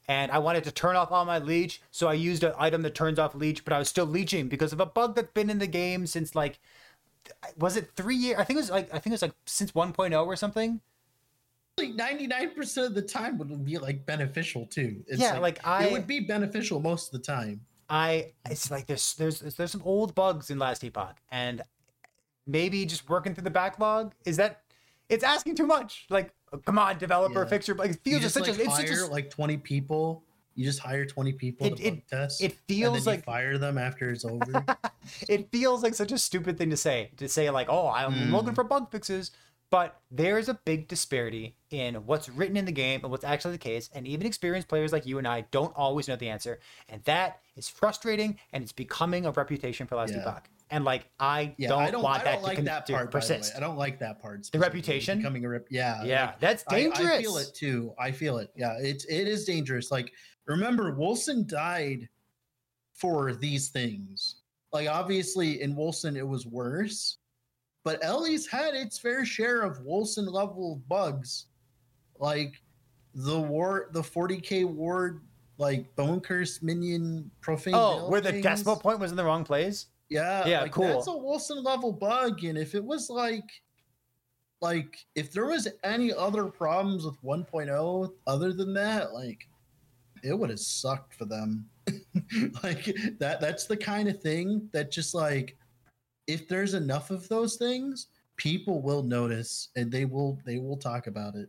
and I wanted to turn off all my leech, so I used an item that turns off leech, but I was still leeching because of a bug that's been in the game since like, was it three years? I think it was like I think it was like since one point oh or something. Like ninety-nine percent of the time would be like beneficial too. It's Yeah, like, like I- it would be beneficial most of the time. I it's like there's there's there's some old bugs in Last Epoch, and maybe just working through the backlog is that it's asking too much. Like, come on, developer, Yeah. fix your like. It You feels just such like a it's hire such a, like twenty people. You just hire twenty people It- to bug it- test. it and feels then like you fire them after it's over. it feels like such a stupid thing to say to say like, oh, I'm Mm. looking for bug fixes, but there's a big disparity in what's written in the game and what's actually the case, and even experienced players like you and I don't always know the answer, and that is frustrating, and it's becoming a reputation for Last Yeah. Epoch. And like, I Yeah, don't, I don't want I that don't to, like con- that to part. By the way, persist. I don't like that part. The specifically, reputation? becoming a rep. Yeah, Yeah, like, that's I- dangerous. I, feel it too. I feel it. Yeah, it's it is dangerous. Like, remember, Wilson died for these things. Like, obviously, in Wilson it was worse, but Ellie's had its fair share of Wilson level bugs, like the war, the forty K ward, like Bone Curse minion profane. Oh, Veil where the things. decimal point was in the wrong place? Yeah, Yeah, like, cool. That's a Wilson level bug, and if it was like, like if there was any other problems with one point oh other than that, like it would have sucked for them. Like that. That's the kind of thing that just like, if there's enough of those things, people will notice and they will they will talk about it.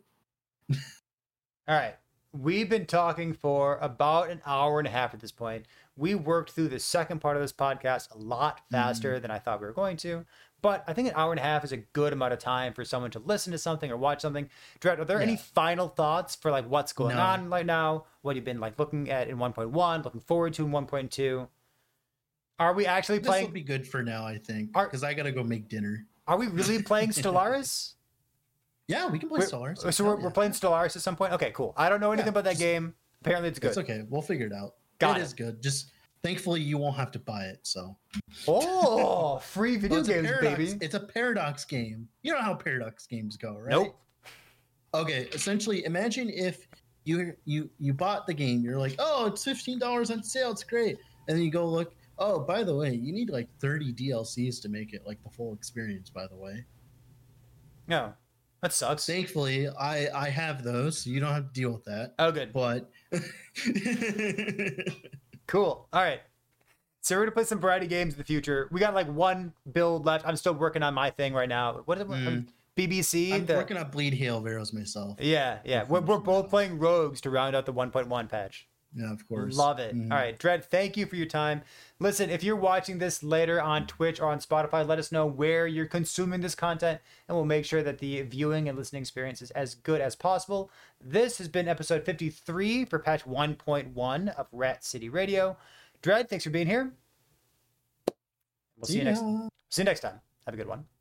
All right. We've been talking for about an hour and a half at this point. We worked through the second part of this podcast a lot faster than I thought we were going to. But I think an hour and a half is a good amount of time for someone to listen to something or watch something. Dread, are there any Yeah. final thoughts for like what's going No. on right now? What you've been like looking at in one point one, looking forward to in one point two? Are we actually This will playing? be good for now, I think, Are- because I gotta go make dinner. Are we really playing Stellaris? Yeah, we can play We're- Stellaris. So Hell we're, yeah. we're playing Stellaris at some point. Okay, cool. I don't know anything Yeah, about that just- game. Apparently, it's good. It's okay. We'll figure it out. Got It it. is good. Just thankfully you won't have to buy it. So Oh, free video it's a games, paradox. baby. It's a paradox game. You know how paradox games go, right? Nope. Okay. Essentially, imagine if you you you bought the game. You're like, oh, it's fifteen dollars on sale. It's great. And then you go look. Oh, by the way, you need like thirty D L Cs to make it like the full experience. By the way, No, that sucks. thankfully I I have those, so you don't have to deal with that. Oh, good. But Cool. All right. So we're gonna play some variety games in the future. We got like one build left. I'm still working on my thing right now. What is it? Mm. B B C? I'm The- working on Bleed Hail Veros myself. yeah, yeah. We're, we're both playing rogues to round out the one point one patch. Yeah, of course. Love it. Mhm. All right, Dread, thank you for your time. Listen, if you're watching this later on Twitch or on Spotify, let us know where you're consuming this content, and we'll make sure that the viewing and listening experience is as good as possible. This has been episode fifty-three for patch one point one of Rat City Radio. Dread, thanks for being here. We'll see you next. ya. See you next time. Have a good one.